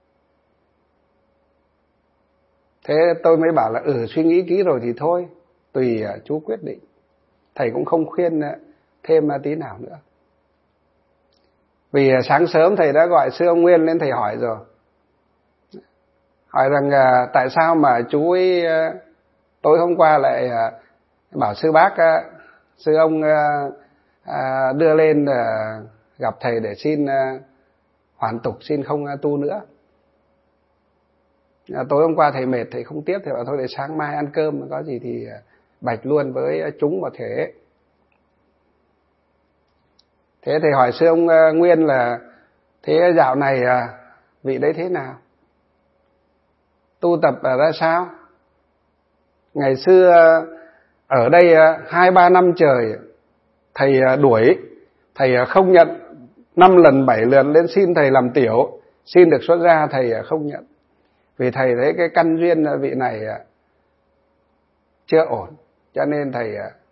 Thế tôi mới bảo là suy nghĩ kỹ rồi thì thôi, tùy chú quyết định. Thầy cũng không khuyên thêm tí nào nữa. Vì sáng sớm thầy đã gọi sư ông Nguyên lên thầy hỏi rồi. Hỏi rằng tại sao mà chú ấy tối hôm qua lại bảo sư bác, sư ông đưa lên gặp thầy để xin hoàn tục, xin không tu nữa. Tối hôm qua thầy mệt, thầy không tiếp, thầy bảo thôi để sáng mai ăn cơm, có gì thì bạch luôn với chúng một thể. Thế thầy hỏi sư ông Nguyên là thế dạo này vị đấy thế nào? Tu tập ra sao? Ngày xưa ở đây 2-3 năm trời thầy đuổi, thầy không nhận, 5 lần 7 lần lên xin thầy làm tiểu, xin được xuất gia thầy không nhận. Vì thầy thấy cái căn duyên vị này chưa ổn, cho nên thầy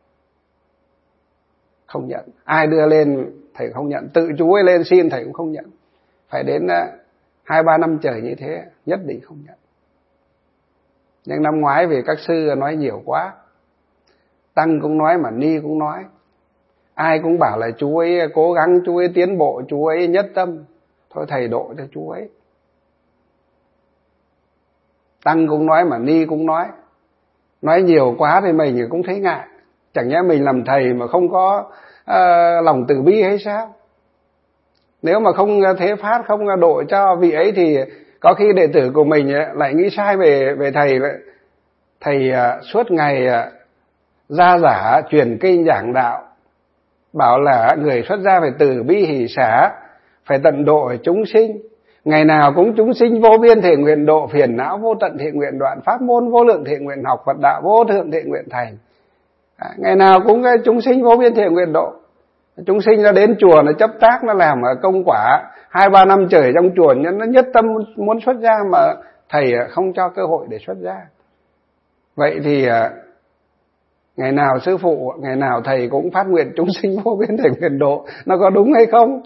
không nhận. Ai đưa lên thầy không nhận, tự chú ấy lên xin thầy cũng không nhận. Phải đến 2-3 năm trời như thế nhất định không nhận. Nhưng năm ngoái vì các sư nói nhiều quá, tăng cũng nói mà ni cũng nói, ai cũng bảo là chú ấy cố gắng, chú ấy tiến bộ, chú ấy nhất tâm, thôi thầy độ cho chú ấy. Tăng cũng nói mà ni cũng nói nhiều quá thì mình cũng thấy ngại. Chẳng nhẽ mình làm thầy mà không có lòng từ bi hay sao? Nếu mà không thế phát, không độ cho vị ấy thì có khi đệ tử của mình lại nghĩ sai về thầy. Thầy suốt ngày ra giả truyền kinh giảng đạo, bảo là người xuất gia phải từ bi hỷ xả, phải tận độ chúng sinh, ngày nào cũng chúng sinh vô biên thể nguyện độ, phiền não vô tận thể nguyện đoạn, pháp môn vô lượng thể nguyện học, Phật đạo vô thượng thể nguyện thành. Ngày nào cũng chúng sinh vô biên thể nguyện độ. Chúng sinh nó đến chùa nó chấp tác, nó làm công quả 2-3 năm trời trong chùa, nó nhất tâm muốn xuất gia mà thầy không cho cơ hội để xuất gia. Vậy thì ngày nào sư phụ, ngày nào thầy cũng phát nguyện chúng sinh vô biên thể nguyện độ, nó có đúng hay không?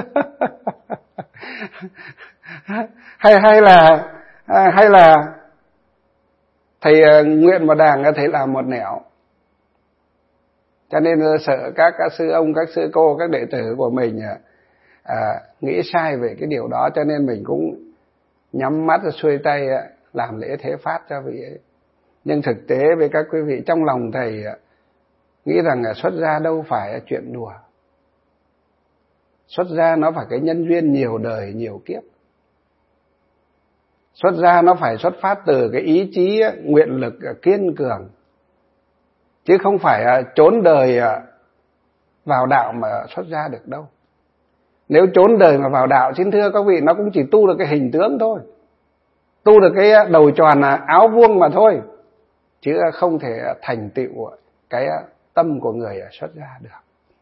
hay là thầy nguyện một đàng, thầy làm một nẻo. Cho nên sợ các sư ông, các sư cô, các đệ tử của mình nghĩ sai về cái điều đó, cho nên mình cũng nhắm mắt xuôi tay làm lễ thế phát cho vị ấy. Nhưng thực tế với các quý vị, trong lòng thầy nghĩ rằng xuất gia đâu phải chuyện đùa. Xuất gia nó phải cái nhân duyên nhiều đời, nhiều kiếp. Xuất gia nó phải xuất phát từ cái ý chí, nguyện lực kiên cường. Chứ không phải trốn đời vào đạo mà xuất gia được đâu. Nếu trốn đời mà vào đạo, xin thưa các vị, nó cũng chỉ tu được cái hình tướng thôi. Tu được cái đầu tròn áo vuông mà thôi. Chứ không thể thành tựu cái tâm của người xuất gia được.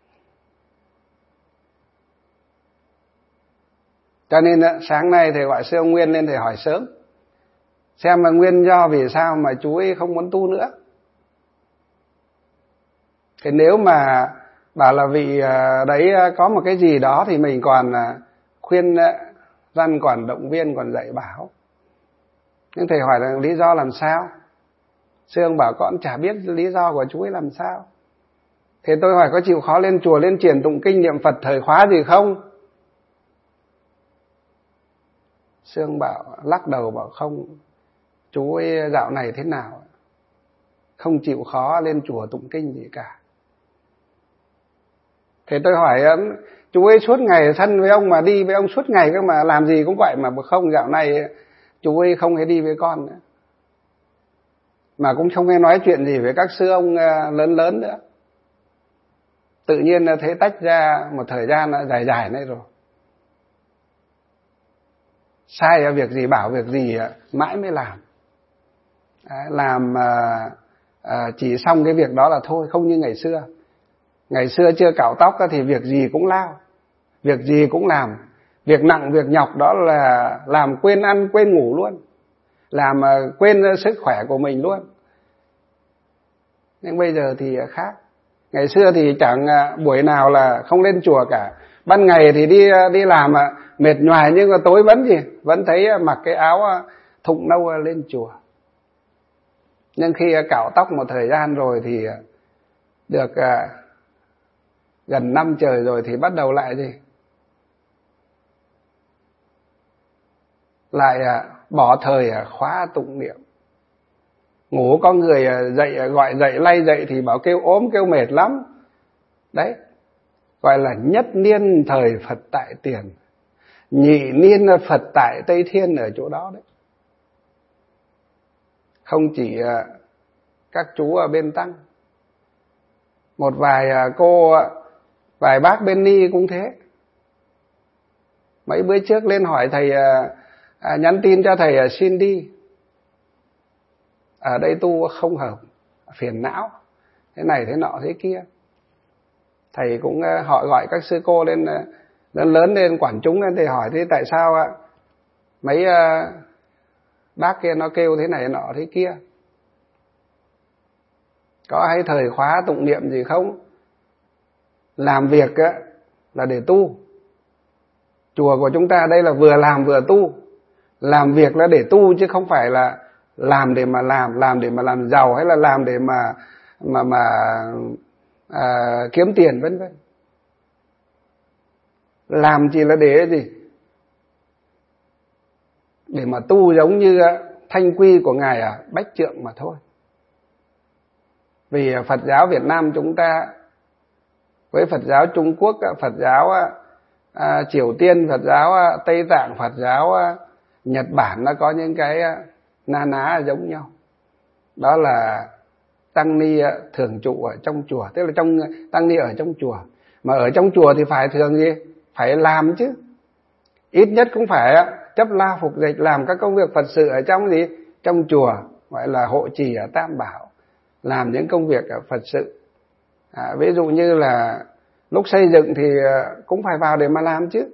Cho nên sáng nay thầy gọi sư ông Nguyên lên thầy hỏi sớm, xem là nguyên do vì sao mà chú ấy không muốn tu nữa. Thì nếu mà bảo là vì đấy có một cái gì đó thì mình còn khuyên răn, còn động viên, còn dạy bảo. Nhưng thầy hỏi là lý do làm sao? Sư ông bảo con chả biết lý do của chú ấy làm sao. Thì tôi hỏi có chịu khó lên chùa, lên triển tụng kinh niệm Phật thời khóa gì không? Sư ông bảo, lắc đầu bảo không, chú ấy dạo này thế nào, không chịu khó lên chùa tụng kinh gì cả. Thế tôi hỏi chú ấy suốt ngày thân với ông mà đi với ông suốt ngày cơ mà làm gì cũng vậy, mà không, dạo này chú ấy không hay đi với con nữa, mà cũng không hay nói chuyện gì với các sư ông lớn lớn nữa. Tự nhiên thế tách ra một thời gian dài dài này rồi. Sai việc gì bảo việc gì mãi mới làm. Làm chỉ xong cái việc đó là thôi, không như ngày xưa. Ngày xưa chưa cạo tóc thì việc gì cũng lao, việc gì cũng làm. Việc nặng việc nhọc đó là làm quên ăn quên ngủ luôn, làm quên sức khỏe của mình luôn. Nhưng bây giờ thì khác. Ngày xưa thì chẳng buổi nào là không lên chùa cả. Ban ngày thì đi làm mệt nhoài, nhưng mà tối vẫn thấy mặc cái áo thụng nâu lên chùa. Nhưng khi cạo tóc một thời gian rồi thì được gần năm trời rồi thì bắt đầu lại lại bỏ thời khóa tụng niệm. Ngủ có người dậy, gọi dậy lay dậy thì bảo kêu ốm kêu mệt lắm. Đấy, gọi là nhất niên thời Phật tại tiền, nhị niên Phật tại Tây Thiên, ở chỗ đó đấy. Không chỉ các chú ở bên tăng, một vài cô, vài bác bên ni cũng thế. Mấy bữa trước lên hỏi thầy, nhắn tin cho thầy xin đi, ở đây tu không hợp, phiền não, thế này thế nọ thế kia. Thầy cũng họ gọi các sư cô lên lớn lên quản chúng lên, thầy hỏi thế tại sao mấy bác kia nó kêu thế này thế nọ thế kia, có hay thời khóa tụng niệm gì không? Làm việc là để tu. Chùa của chúng ta đây là vừa làm vừa tu. Làm việc là để tu, chứ không phải là làm để mà làm để mà làm giàu, hay là làm để mà kiếm tiền vân vân. Làm chỉ là để gì? Để mà tu giống như thanh quy của ngài Bách Trượng mà thôi. Vì Phật giáo Việt Nam chúng ta với Phật giáo Trung Quốc, Phật giáo Triều Tiên, Phật giáo Tây Tạng, Phật giáo Nhật Bản, nó có những cái na ná giống nhau. Đó là tăng ni thường trụ ở trong chùa, tức là tăng ni ở trong chùa. Mà ở trong chùa thì phải thường gì? Phải làm chứ. Ít nhất cũng phải chấp la phục dịch, làm các công việc Phật sự ở trong gì? Trong chùa, gọi là hộ trì ở Tam Bảo, làm những công việc Phật sự. Ví dụ như là lúc xây dựng thì cũng phải vào để mà làm chứ.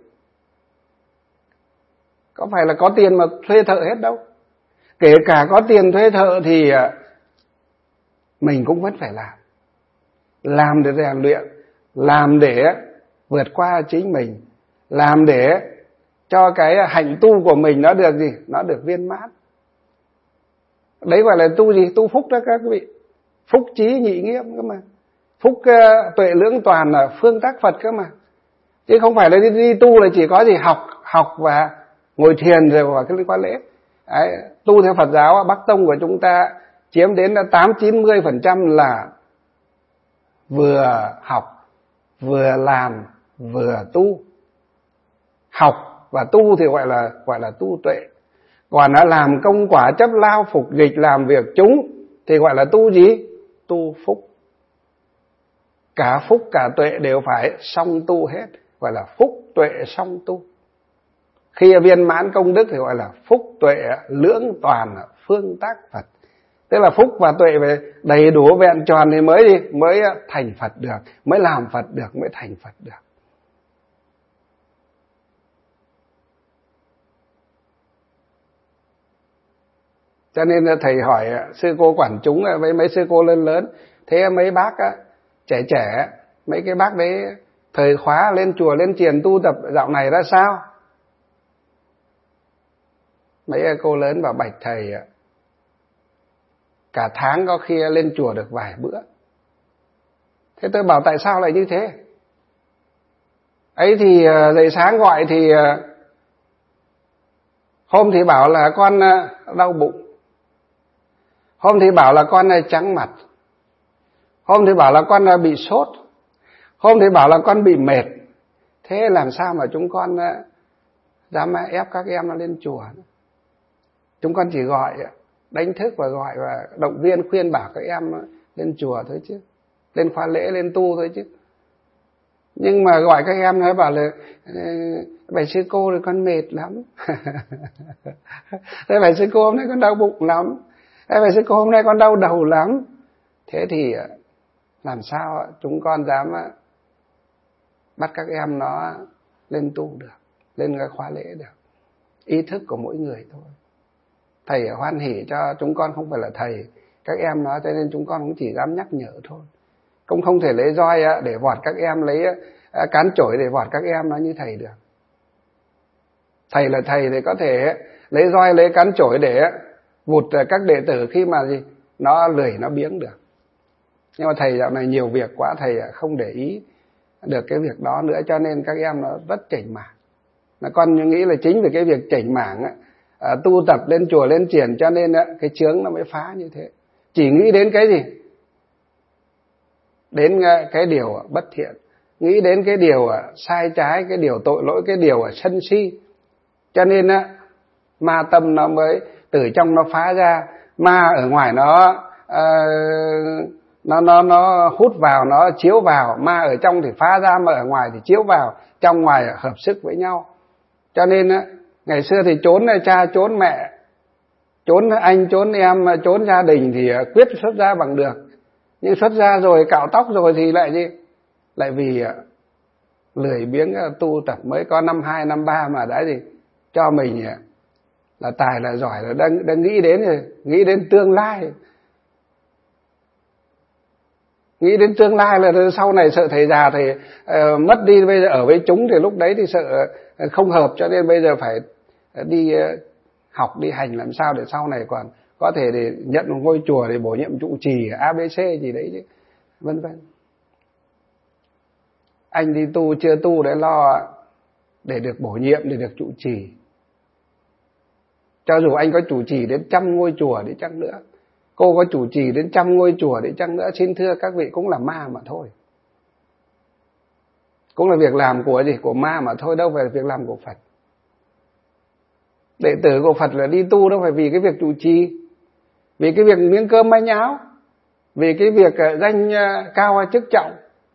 Có phải là có tiền mà thuê thợ hết đâu. Kể cả có tiền thuê thợ thì mình cũng vẫn phải làm. Làm để rèn luyện, làm để vượt qua chính mình, làm để cho cái hạnh tu của mình nó được gì? Nó được viên mãn. Đấy gọi là tu gì? Tu phúc đó các vị. Phúc trí nhị nghiêm cơ mà. Phúc tuệ lưỡng toàn là phương tác Phật cơ mà. Chứ không phải là đi tu là chỉ có gì học và ngồi thiền rồi vào cái qua lễ. Đấy, tu theo Phật giáo Bắc Tông của chúng ta chiếm đến 80-90% là vừa học, vừa làm, vừa tu. Học và tu thì gọi là tu tuệ. Còn nó làm công quả chấp lao phục dịch, làm việc chúng thì gọi là tu gì? Tu phúc. Cả phúc cả tuệ đều phải song tu hết, gọi là phúc tuệ song tu. Khi viên mãn công đức thì gọi là phúc tuệ lưỡng toàn phương tác Phật. Tức là phúc và tuệ về đầy đủ vẹn tròn thì mới thành Phật được, mới làm Phật được, mới thành Phật được. Cho nên thầy hỏi sư cô quản chúng với mấy sư cô lớn, thế mấy bác trẻ, mấy cái bác đấy thời khóa lên chùa lên thiền tu tập dạo này ra sao? Mấy cô lớn bảo bạch thầy, cả tháng có khi lên chùa được vài bữa. Thế tôi bảo tại sao lại như thế? Ấy thì dậy sáng gọi thì hôm thì bảo là con đau bụng, hôm thì bảo là con này trắng mặt, hôm thì bảo là con bị sốt, hôm thì bảo là con bị mệt. Thế làm sao mà chúng con dám ép các em nó lên chùa? Chúng con chỉ gọi, đánh thức và gọi và động viên khuyên bảo các em lên chùa thôi chứ, lên khóa lễ, lên tu thôi chứ. Nhưng mà gọi các em nói bảo là bạch sư cô thì con mệt lắm. Thế bạch sư cô hôm nay con đau bụng lắm. Thế bạch sư cô hôm nay con đau đầu lắm. Thế thì làm sao chúng con dám bắt các em nó lên tu được, lên cái khóa lễ được? Ý thức của mỗi người thôi. Thầy hoan hỉ cho chúng con không phải là thầy các em nó, cho nên chúng con cũng chỉ dám nhắc nhở thôi. Cũng không thể lấy roi để vọt các em, lấy cán chổi để vọt các em nó như thầy được. Thầy là thầy thì có thể lấy roi, lấy cán chổi để vụt các đệ tử khi mà nó lười, nó biếng được. Nhưng mà thầy dạo này nhiều việc quá, thầy không để ý được cái việc đó nữa, cho nên các em nó rất chểnh mảng. Con nghĩ là chính vì cái việc chểnh mảng tu tập lên chùa lên triển, cho nên cái chướng nó mới phá như thế. Chỉ nghĩ đến cái gì? Đến cái điều bất thiện, nghĩ đến cái điều sai trái, cái điều tội lỗi, cái điều sân si. Cho nên ma tâm nó mới từ trong nó phá ra. Ma ở ngoài nó hút vào, nó chiếu vào. Ma ở trong thì phá ra, mà ở ngoài thì chiếu vào, trong ngoài hợp sức với nhau. Cho nên ngày xưa thì trốn cha, trốn mẹ, trốn anh, trốn em, trốn gia đình thì quyết xuất gia bằng được. Nhưng xuất gia rồi, cạo tóc rồi thì lại gì? Lại vì lười biếng tu tập, mới có năm 2, năm 3 mà đã gì? Cho mình là tài, là giỏi, là đang nghĩ đến rồi, nghĩ đến tương lai. Nghĩ đến tương lai là sau này sợ thầy già thầy mất đi, bây giờ ở với chúng thì lúc đấy thì sợ không hợp, cho nên bây giờ phải đi học, đi hành làm sao để sau này còn có thể để nhận một ngôi chùa để bổ nhiệm trụ trì ABC gì đấy chứ, vân vân. Anh đi tu chưa tu để lo để được bổ nhiệm, để được trụ trì. Cho dù anh có trụ trì đến 100 ngôi chùa đi chăng nữa, cô có trụ trì đến 100 ngôi chùa đi chăng nữa, xin thưa các vị, cũng là ma mà thôi. Cũng là việc làm của gì? Của ma mà thôi, đâu phải là việc làm của Phật. Đệ tử của Phật là đi tu đâu phải vì cái việc trụ trì, vì cái việc miếng cơm manh áo, vì cái việc danh cao hay chức trọng.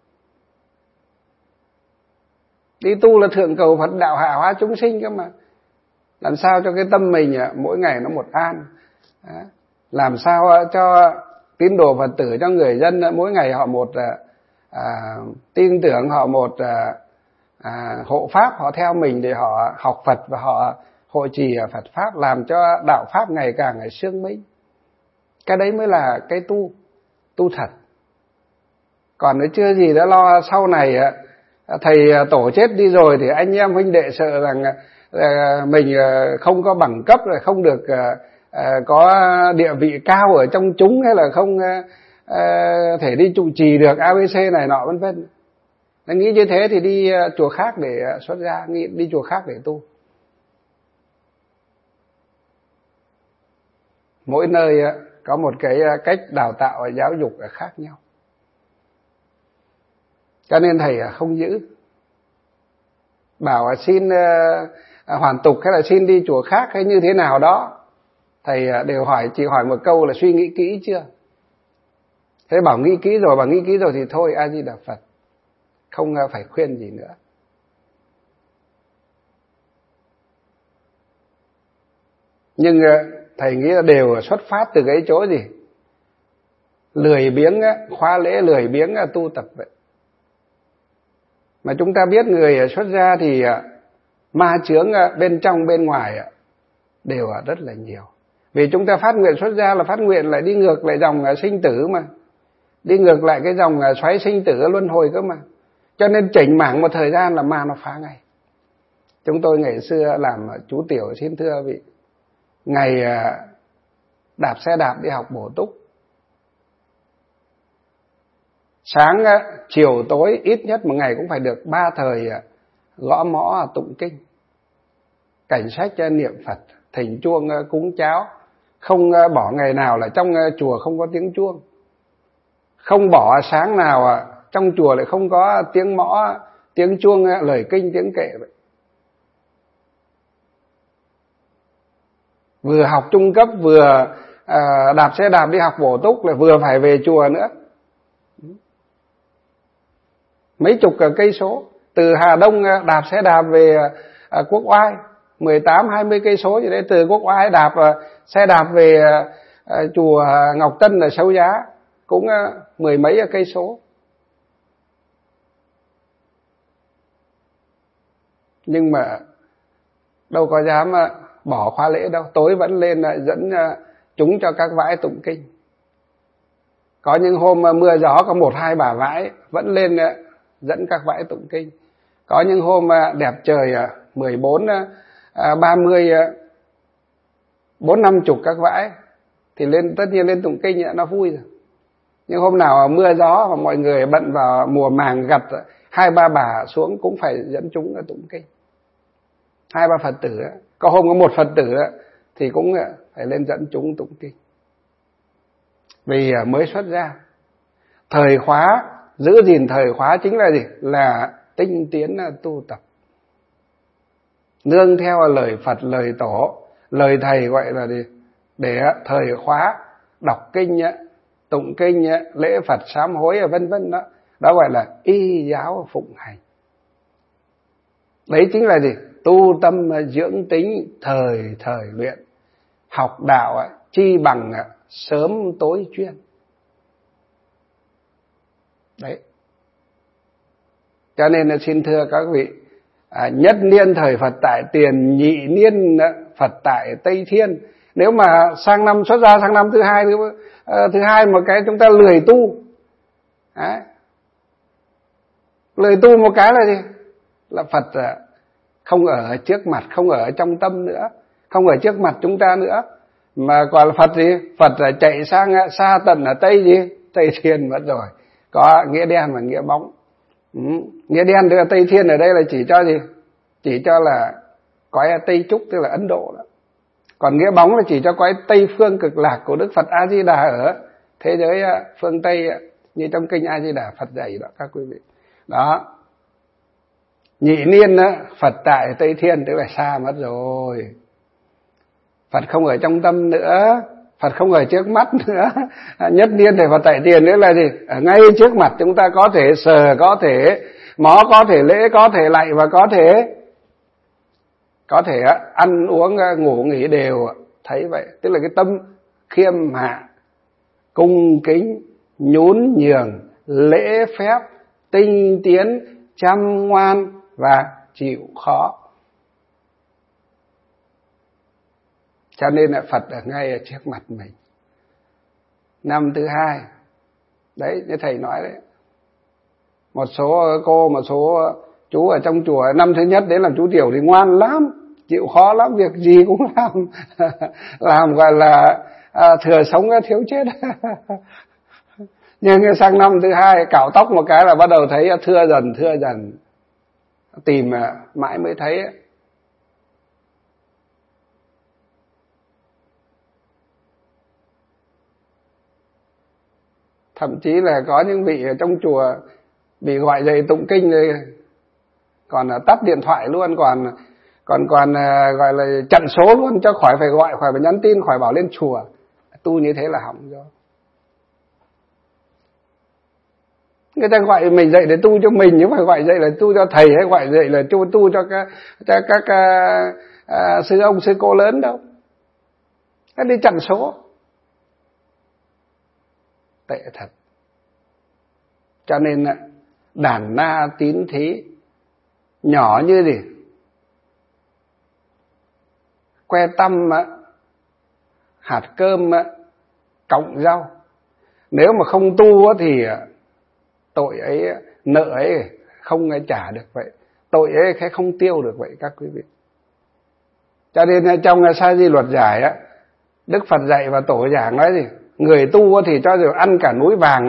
Đi tu là thượng cầu Phật đạo, hạ hóa chúng sinh cơ mà. Làm sao cho cái tâm mình mỗi ngày nó một an. Làm sao cho tín đồ Phật tử, cho người dân mỗi ngày họ một tin tưởng, họ một hộ pháp, họ theo mình để họ học Phật và họ hộ trì Phật Pháp, làm cho đạo Pháp ngày càng sương minh. Cái đấy mới là cái tu thật. Còn nếu chưa gì đã lo sau này thầy tổ chết đi rồi thì anh em huynh đệ sợ rằng mình không có bằng cấp, rồi không được có địa vị cao ở trong chúng, hay là không thể đi trụ trì được ABC này nọ vân vân. Nghĩ như thế thì đi chùa khác để xuất gia, đi chùa khác để tu. Mỗi nơi có một cái cách đào tạo giáo dục khác nhau. Cho nên thầy không giữ. Bảo xin hoàn tục hay là xin đi chùa khác hay như thế nào đó, thầy đều chỉ hỏi một câu là suy nghĩ kỹ chưa. Thế bảo nghĩ kỹ rồi thì thôi, A Di Đà Phật, không phải khuyên gì nữa. Nhưng thầy nghĩ là đều xuất phát từ cái chỗ gì? Lười biếng khóa lễ, lười biếng tu tập vậy. Mà chúng ta biết người xuất gia thì ma chướng bên trong bên ngoài đều rất là nhiều. Vì chúng ta phát nguyện xuất gia là phát nguyện lại đi ngược lại dòng sinh tử mà. Đi ngược lại cái dòng xoáy sinh tử luân hồi cơ mà. Cho nên chỉnh mảng một thời gian là ma nó phá ngay. Chúng tôi ngày xưa làm chú tiểu, xin thưa vị, ngày đạp xe đạp đi học bổ túc, sáng chiều tối ít nhất một ngày cũng phải được 3 thời gõ mõ tụng kinh, cảnh sách niệm Phật, thỉnh chuông cúng cháo. không bỏ ngày nào là trong chùa không có tiếng chuông, không bỏ sáng nào trong chùa lại không có tiếng mõ, tiếng chuông, lời kinh, tiếng kệ vậy. Vừa học trung cấp, vừa đạp xe đạp đi học bổ túc, lại vừa phải về chùa nữa. Mấy chục cây số, từ Hà Đông đạp xe đạp về Quốc Oai 18-20 cây số gì đấy, từ Quốc Oai đạp xe đạp về chùa Ngọc Tân ở Sâu Giá cũng 10 mấy cây số. Nhưng mà đâu có dám bỏ khóa lễ đâu, tối vẫn lên dẫn chúng cho các vãi tụng kinh. Có những hôm mưa gió có 1-2 bà vãi vẫn lên dẫn các vãi tụng kinh. Có những hôm đẹp trời 14, 30, 40-50 các vãi thì lên, tất nhiên lên tụng kinh nó vui rồi. Nhưng hôm nào mưa gió và mọi người bận vào mùa màng gặt 2-3 bà xuống cũng phải dẫn chúng tụng kinh. 2-3 Phật tử, có hôm có 1 Phật tử thì cũng phải lên dẫn chúng tụng kinh. Vì mới xuất gia, thời khóa, giữ gìn thời khóa chính là gì? Là tinh tiến tu tập, nương theo lời Phật, lời Tổ, lời Thầy gọi là gì? Để thời khóa đọc kinh, tụng kinh, lễ Phật, sám hối vân vân đó. Đó gọi là y giáo phụng hành. Đấy chính là gì? Tu tâm dưỡng tính, thời thời luyện. Học đạo chi bằng sớm tối chuyên. Đấy. Cho nên là xin thưa các vị, nhất niên thời Phật tại tiền, nhị niên Phật tại Tây Thiên. Nếu mà sang năm xuất gia, sang năm thứ hai một cái chúng ta lười tu. Đấy. Lười tu một cái là gì? Là Phật không ở trước mặt, không ở trong tâm nữa, không ở trước mặt chúng ta nữa, mà còn là Phật gì? Phật chạy sang xa tận ở Tây gì? Tây Thiên mất rồi. Có nghĩa đen và nghĩa bóng. Nghĩa đen tức là Tây Thiên ở đây là chỉ cho gì? Chỉ cho là cõi Tây Trúc, tức là Ấn Độ đó. Còn nghĩa bóng là chỉ cho cõi Tây phương cực lạc của Đức Phật A Di Đà ở thế giới phương Tây, như trong kinh A Di Đà Phật dạy đó các quý vị. Đó. Nhị niên Phật tại Tây Thiên tức là xa mất rồi. Phật không ở trong tâm nữa, Phật không ở trước mắt nữa. Nhất niên thì Phật tại tiền nữa là gì? Ở ngay trước mặt chúng ta, có thể sờ, có thể mó, có thể lễ, có thể lạy, và có thể ăn uống ngủ nghỉ đều thấy vậy. Tức là cái tâm khiêm hạ, cung kính, nhún nhường, lễ phép, tinh tiến, chăm ngoan và chịu khó. Cho nên là Phật ở ngay ở trước mặt mình. Năm thứ hai, đấy như thầy nói đấy, một số cô, một số chú ở trong chùa năm thứ nhất đến làm chú tiểu thì ngoan lắm, chịu khó lắm, việc gì cũng làm. Làm gọi là thừa sống thiếu chết. Nhưng sang năm thứ hai cạo tóc một cái là bắt đầu thấy thưa dần, tìm mãi mới thấy. Thậm chí là có những vị ở trong chùa bị gọi dậy tụng kinh rồi còn tắt điện thoại luôn, còn gọi là chặn số luôn, cho khỏi phải gọi, khỏi phải nhắn tin, khỏi bảo lên chùa. Tu như thế là hỏng rồi. Người ta gọi mình dậy để tu cho mình, chứ phải gọi dậy là tu cho thầy, hay gọi dậy là tu cho các sư ông sư cô lớn đâu. Cái đi chặn số. Tệ thật. Cho nên đàn na tín thí nhỏ như gì? Que tăm, hạt cơm, cọng rau. Nếu mà không tu thì tội ấy, nợ ấy không trả được vậy, tội ấy không tiêu được vậy các quý vị. Cho nên trong Sa Di Luật Giải Đức Phật dạy và Tổ giảng nói gì? Người tu thì cho dù ăn cả núi vàng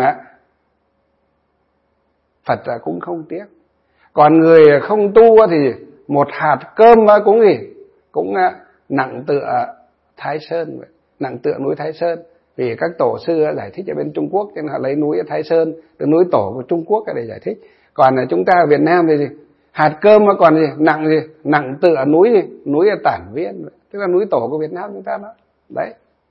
Phật cũng không tiếc. Còn người không tu thì một hạt cơm cũng nặng tựa Thái Sơn vậy. nặng tựa núi Thái Sơn. Vì các tổ sư giải thích ở bên Trung Quốc cho nên họ lấy núi Thái Sơn, từ núi tổ của Trung Quốc để giải thích. Còn ở chúng ta ở Việt Nam thì gì? Hạt cơm nó còn gì? Nặng tựa núi gì? Núi Tản Viên, tức là núi tổ của Việt Nam chúng ta đó. Đấy.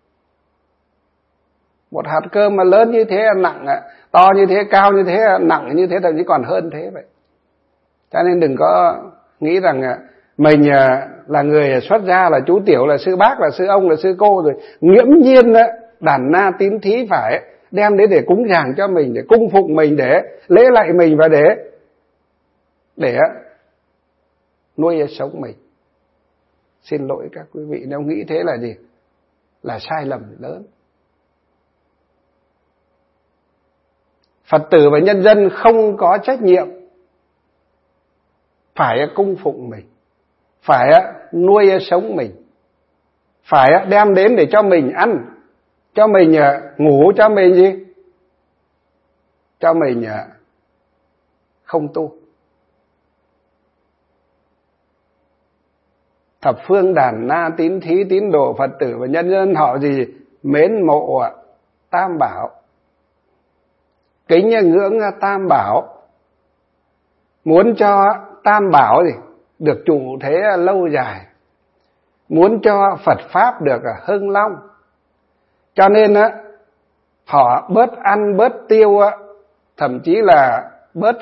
Một hạt cơm mà lớn như thế, nặng, to như thế, cao như thế, nặng như thế, thậm chí còn hơn thế vậy. Cho nên đừng có nghĩ rằng mình là người xuất gia, là chú tiểu, là sư bác, là sư ông, là sư cô rồi nghiễm nhiên đàn na tín thí phải đem đến để cúng dường cho mình, để cung phụng mình, để lễ lạy mình và để nuôi sống mình. Xin lỗi các quý vị nếu nghĩ thế là gì? Là sai lầm lớn. Phật tử và nhân dân không có trách nhiệm phải cung phụng mình, phải nuôi sống mình, phải đem đến để cho mình ăn, cho mình ngủ, cho mình gì? Cho mình không tu. Thập phương đàn na tín thí tín đồ Phật tử và nhân dân họ gì? Mến mộ Tam Bảo, kính ngưỡng Tam Bảo, muốn cho Tam Bảo gì? Được trụ thế lâu dài, muốn cho Phật Pháp được hưng long. Cho nên họ bớt ăn, bớt tiêu, thậm chí là bớt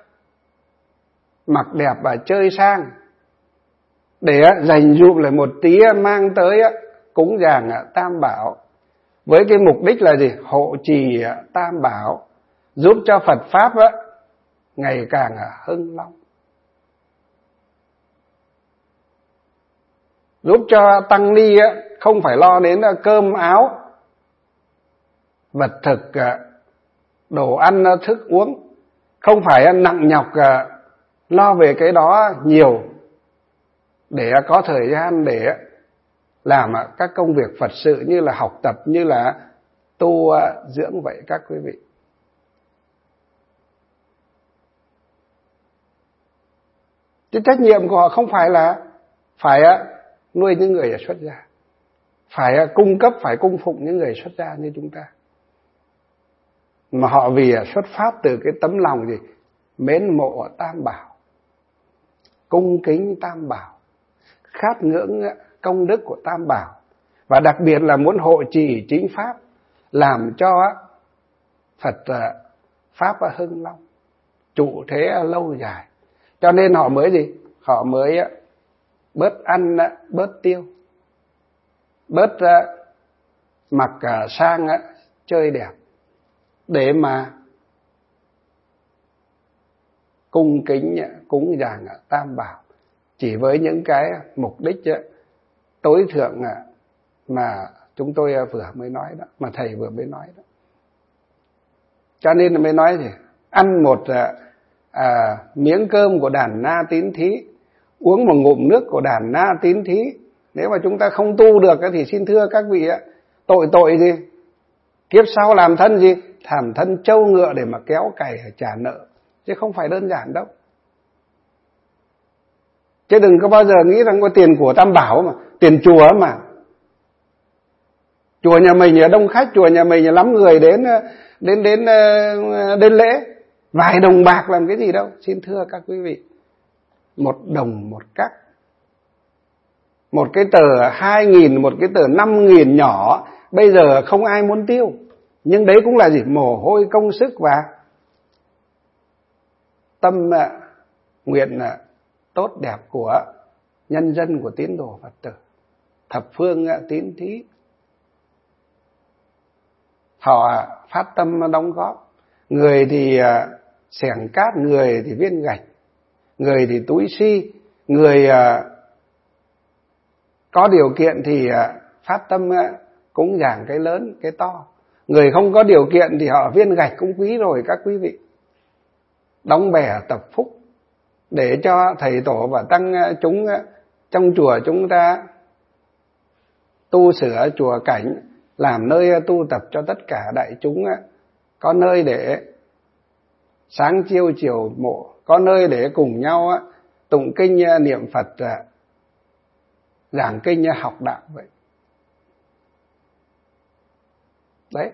mặc đẹp và chơi sang, để dành dụm lại một tí mang tới cúng dường Tam Bảo. Với cái mục đích là gì? Hộ trì Tam Bảo, giúp cho Phật Pháp ngày càng hưng long, giúp cho tăng ni không phải lo đến cơm áo, vật thực, đồ ăn, thức uống, không phải nặng nhọc lo về cái đó nhiều, để có thời gian để làm các công việc Phật sự như là học tập, như là tu dưỡng vậy các quý vị. Chứ trách nhiệm của họ không phải là phải nuôi những người xuất gia, phải cung cấp, phải cung phụng những người xuất gia như chúng ta, mà họ vì xuất phát từ cái tấm lòng gì? Mến mộ Tam Bảo, cung kính Tam Bảo, khát ngưỡng công đức của Tam Bảo, và đặc biệt là muốn hộ trì chính Pháp, làm cho Phật Pháp hưng long, trụ thế lâu dài. Cho nên họ mới gì? Họ mới bớt ăn, bớt tiêu, bớt mặc sang chơi đẹp, để mà cung kính cúng dường Tam Bảo, chỉ với những cái mục đích tối thượng mà chúng tôi vừa mới nói đó, mà thầy vừa mới nói đó. Cho nên mới nói gì? Ăn một miếng cơm của đàn na tín thí, uống một ngụm nước của đàn na tín thí. Nếu mà chúng ta không tu được thì xin thưa các vị tội gì? Kiếp sau làm thân gì? Làm thân trâu ngựa để mà kéo cày trả nợ, chứ không phải đơn giản đâu. Chứ đừng có bao giờ nghĩ rằng có tiền của Tam Bảo mà, tiền chùa mà. Chùa nhà mình đông khách, chùa nhà mình lắm người đến lễ, vài đồng bạc làm cái gì đâu. Xin thưa các quý vị, một đồng một cắc, một cái tờ 2.000, một cái tờ 5.000 nhỏ, bây giờ không ai muốn tiêu. Nhưng đấy cũng là gì? Mồ hôi công sức và tâm nguyện tốt đẹp của nhân dân, của tín đồ Phật tử, thập phương tín thí. Họ phát tâm đóng góp, người thì xẻng cát, người thì viên gạch, người thì túi xi, người có điều kiện thì phát tâm cúng dường cái lớn, cái to. Người không có điều kiện thì họ viên gạch cũng quý rồi các quý vị. Đóng bè tập phúc để cho thầy tổ và tăng chúng trong chùa chúng ta tu sửa chùa cảnh, làm nơi tu tập cho tất cả đại chúng, có nơi để sáng chiêu chiều mộ, có nơi để cùng nhau tụng kinh niệm Phật, giảng kinh học đạo vậy. Đấy.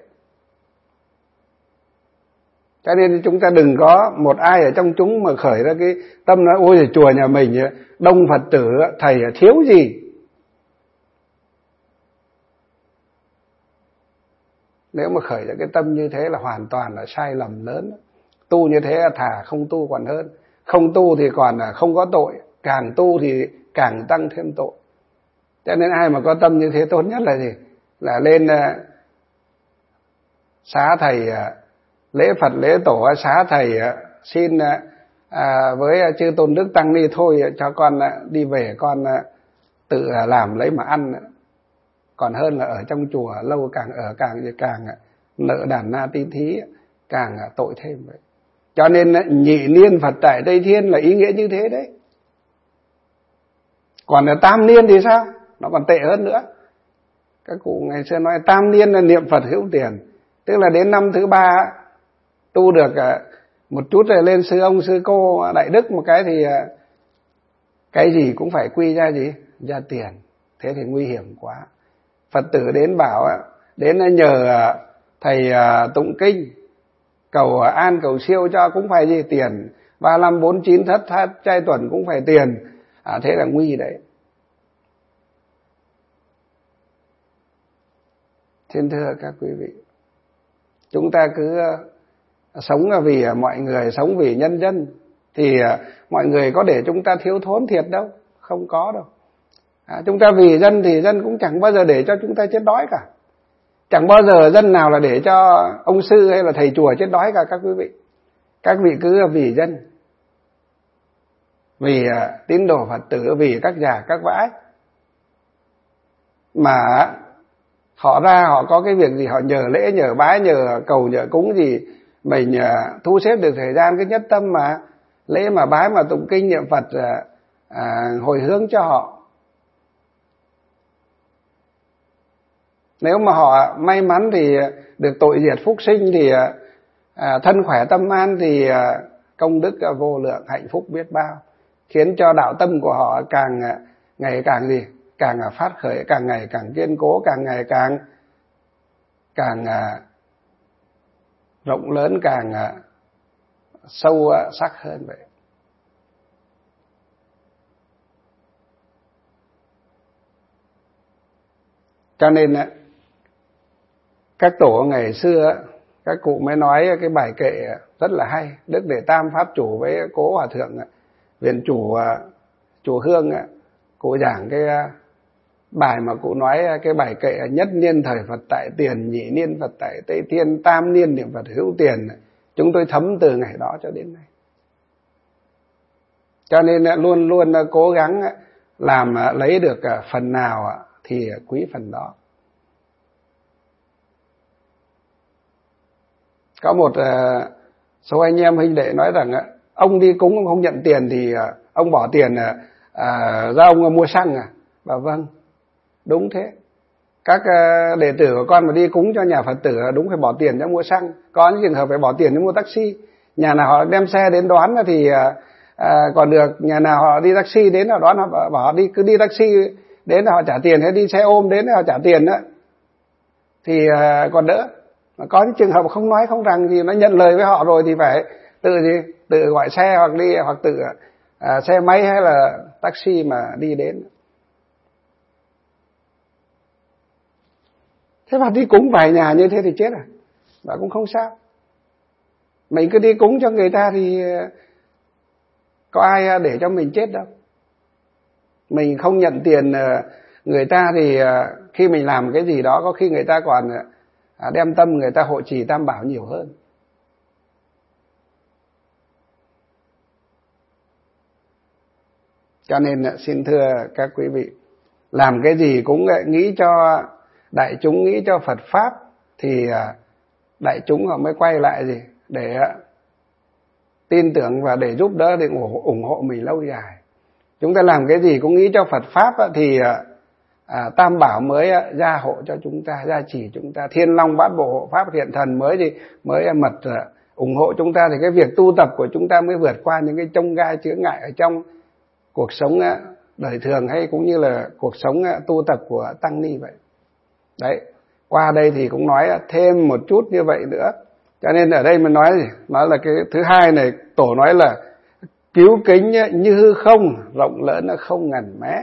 Cho nên chúng ta đừng có một ai ở trong chúng mà khởi ra cái tâm nói ôi chùa nhà mình đông Phật tử, thầy thiếu gì. Nếu mà khởi ra cái tâm như thế là hoàn toàn là sai lầm lớn. Tu như thế là thà không tu còn hơn. Không tu thì còn là không có tội, càng tu thì càng tăng thêm tội. Cho nên ai mà có tâm như thế tốt nhất là gì? Là lên xá thầy, lễ Phật lễ tổ, xá thầy xin với chư tôn đức tăng ni thôi cho con đi về, con tự làm lấy mà ăn. Còn hơn là ở trong chùa lâu, càng ở càng nợ đàn na tí thí, càng tội thêm vậy. Cho nên nhị niên Phật tại Tây Thiên là ý nghĩa như thế đấy. Còn là tam niên thì sao? Nó còn tệ hơn nữa. Các cụ ngày xưa nói tam niên là niệm Phật hữu tiền, tức là đến năm thứ 3 tu được một chút rồi lên sư ông sư cô đại đức một cái thì cái gì cũng phải quy ra gì? Ra tiền. Thế thì nguy hiểm quá. Phật tử đến bảo đến nhờ thầy tụng kinh, cầu an cầu siêu cho cũng phải gì? Tiền. 35 49 thất trai tuần cũng phải tiền. Thế là nguy đấy. Xin thưa các quý vị, chúng ta cứ sống vì mọi người, sống vì nhân dân, thì mọi người có để chúng ta thiếu thốn thiệt đâu, không có đâu. Chúng ta vì dân thì dân cũng chẳng bao giờ để cho chúng ta chết đói cả. Chẳng bao giờ dân nào là để cho ông sư hay là thầy chùa chết đói cả các quý vị. Các vị cứ vì dân, vì tín đồ Phật tử, vì các già các vãi mà họ ra họ có cái việc gì họ nhờ lễ nhờ bái nhờ cầu nhờ cúng gì, mình thu xếp được thời gian cái nhất tâm mà lễ mà bái mà tụng kinh niệm Phật hồi hướng cho họ. Nếu mà họ may mắn thì được tội diệt phúc sinh, thì thân khỏe tâm an, thì công đức vô lượng, hạnh phúc biết bao, khiến cho đạo tâm của họ càng ngày càng gì? Càng phát khởi, càng ngày càng kiên cố, càng ngày càng rộng lớn, càng sâu sắc hơn vậy. Cho nên các tổ ngày xưa các cụ mới nói cái bài kệ rất là hay. Đức Đề Tam Pháp Chủ với Cố Hòa Thượng Viện Chủ Chùa Hương, cụ giảng cái bài mà cụ nói cái bài kệ nhất niên thời Phật tại tiền, nhị niên Phật tại Tây Thiên, tam niên niệm Phật hữu tiền. Chúng tôi thấm từ ngày đó cho đến nay. Cho nên luôn luôn cố gắng làm lấy được phần nào thì quý phần đó. Có một số anh em huynh đệ nói rằng ông đi cúng ông không nhận tiền thì ông bỏ tiền ra ông mua xăng à? Bảo vâng, đúng thế. Các đệ tử của con mà đi cúng cho nhà Phật tử đúng phải bỏ tiền cho mua xăng. Có những trường hợp phải bỏ tiền cho mua taxi. Nhà nào họ đem xe đến đón thì còn được, nhà nào họ đi taxi đến họ đón, họ bảo họ cứ đi taxi đến họ trả tiền, hay đi xe ôm đến họ trả tiền đó thì còn đỡ. Mà có những trường hợp không nói không rằng gì, nó nhận lời với họ rồi thì phải tự gọi xe hoặc đi, hoặc tự xe máy hay là taxi mà đi đến. Thế mà đi cúng vài nhà như thế thì chết à? Và cũng không sao. Mình cứ đi cúng cho người ta thì có ai để cho mình chết đâu. Mình không nhận tiền người ta thì khi mình làm cái gì đó có khi người ta còn đem tâm người ta hộ trì Tam Bảo nhiều hơn. Cho nên xin thưa các quý vị, làm cái gì cũng nghĩ cho đại chúng, nghĩ cho Phật Pháp thì đại chúng họ mới quay lại gì? Để tin tưởng và để giúp đỡ, để ủng hộ mình lâu dài. Chúng ta làm cái gì cũng nghĩ cho Phật Pháp thì Tam Bảo mới gia hộ cho chúng ta, gia trì chúng ta. Thiên Long Bát Bộ Hộ Pháp Hiện Thần mới mật ủng hộ chúng ta, thì cái việc tu tập của chúng ta mới vượt qua những cái chông gai chướng ngại ở trong cuộc sống đời thường, hay cũng như là cuộc sống tu tập của tăng ni vậy. Đấy, qua đây thì cũng nói thêm một chút như vậy nữa. Cho nên ở đây mình nói gì? Nói là cái thứ hai này, Tổ nói là cứu kính như hư không, rộng lớn nó không ngần mé.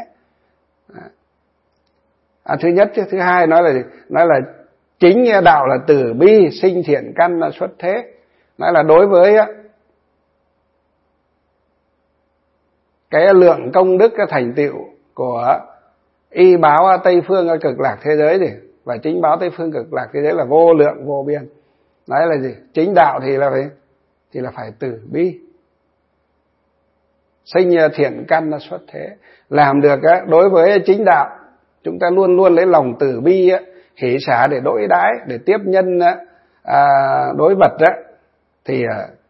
Thứ nhất, thứ hai nói là gì? Nói là chính đạo là từ bi, sinh thiện căn là xuất thế. Nói là đối với cái lượng công đức, cái thành tựu của y báo Tây phương cực lạc thế giới gì, và chính báo Tây phương cực lạc thế giới là vô lượng vô biên. Nói là gì? Chính đạo thì là phải từ bi, sinh thiện căn là xuất thế. Làm được đối với chính đạo, chúng ta luôn luôn lấy lòng từ bi hỷ xả để đối đãi, để tiếp nhân đối vật thì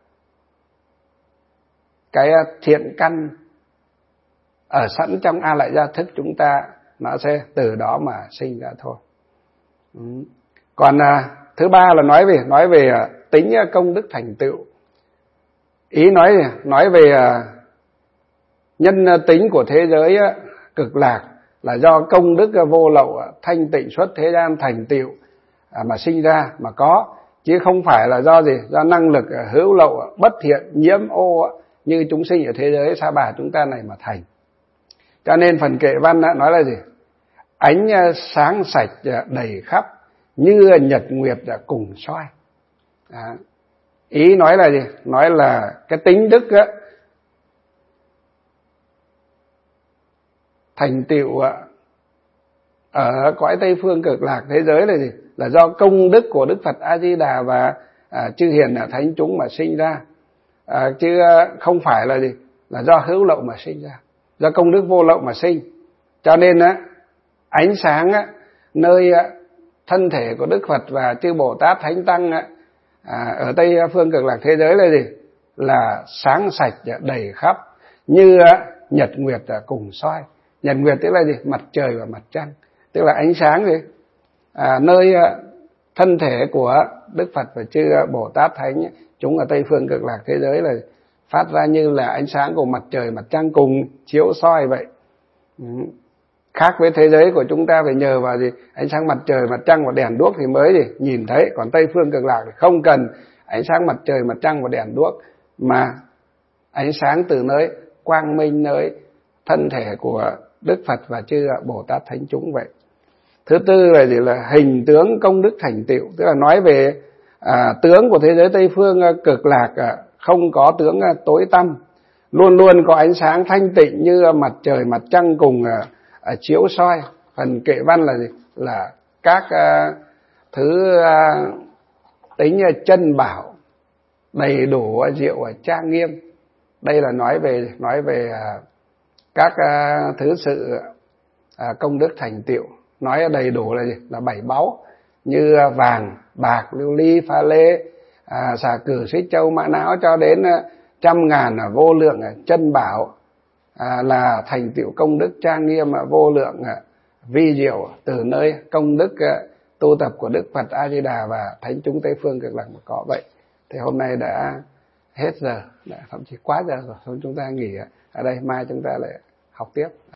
cái thiện căn ở sẵn trong A Lại Gia thức chúng ta nó sẽ từ đó mà sinh ra thôi. Còn thứ ba là nói về tính công đức thành tựu. Ý nói về nhân tính của thế giới cực lạc là do công đức vô lậu thanh tịnh xuất thế gian thành tựu mà sinh ra mà có, chứ không phải là do gì? Do năng lực hữu lậu bất thiện nhiễm ô như chúng sinh ở thế giới sa bà chúng ta này mà thành. Cho nên phần kệ văn nói là gì? Ánh sáng sạch đầy khắp như nhật nguyệt cùng soi. Ý nói là gì? Nói là cái tính đức thành tựu ở cõi Tây phương cực lạc thế giới là gì? Là do công đức của Đức Phật A Di Đà và chư hiền thánh chúng mà sinh ra, chứ không phải là gì? Là do hữu lậu mà sinh ra, do công đức vô lậu mà sinh. Cho nên ánh sáng nơi thân thể của Đức Phật và chư Bồ Tát Thánh Tăng ở Tây phương cực lạc thế giới là gì? Là sáng sạch đầy khắp như nhật nguyệt cùng soi. Nhật nguyệt tức là gì? Mặt trời và mặt trăng, tức là ánh sáng gì? Nơi thân thể của Đức Phật và chư Bồ Tát Thánh chúng ở Tây phương cực lạc thế giới là phát ra như là ánh sáng của mặt trời mặt trăng cùng chiếu soi vậy. Khác với thế giới của chúng ta phải nhờ vào gì? Ánh sáng mặt trời mặt trăng và đèn đuốc thì mới gì? Nhìn thấy. Còn Tây phương cực lạc thì không cần ánh sáng mặt trời mặt trăng và đèn đuốc, mà ánh sáng từ nơi quang minh, nơi thân thể của Đức Phật và chư Bồ Tát Thánh chúng vậy. Thứ tư là gì? Là hình tướng công đức thành tựu, tức là nói về tướng của thế giới Tây phương cực lạc không có tướng tối tăm, luôn luôn có ánh sáng thanh tịnh như mặt trời mặt trăng cùng chiếu soi. Phần kệ văn là gì? Là các thứ tính chân bảo đầy đủ diệu trang nghiêm. Đây là nói về các thứ sự công đức thành tựu. Nói đầy đủ là gì? Là 7 báu như vàng, bạc, lưu ly, pha lê, xà cừ, xích châu, mã não, cho đến trăm ngàn vô lượng chân bảo là thành tựu công đức trang nghiêm vô lượng vi diệu từ nơi công đức tu tập của Đức Phật A Di Đà và thánh chúng Tây phương cực lạc mà có vậy. Thì hôm nay đã hết giờ, thậm chí quá giờ rồi, thôi chúng ta nghỉ ở đây, mai chúng ta lại học tiếp.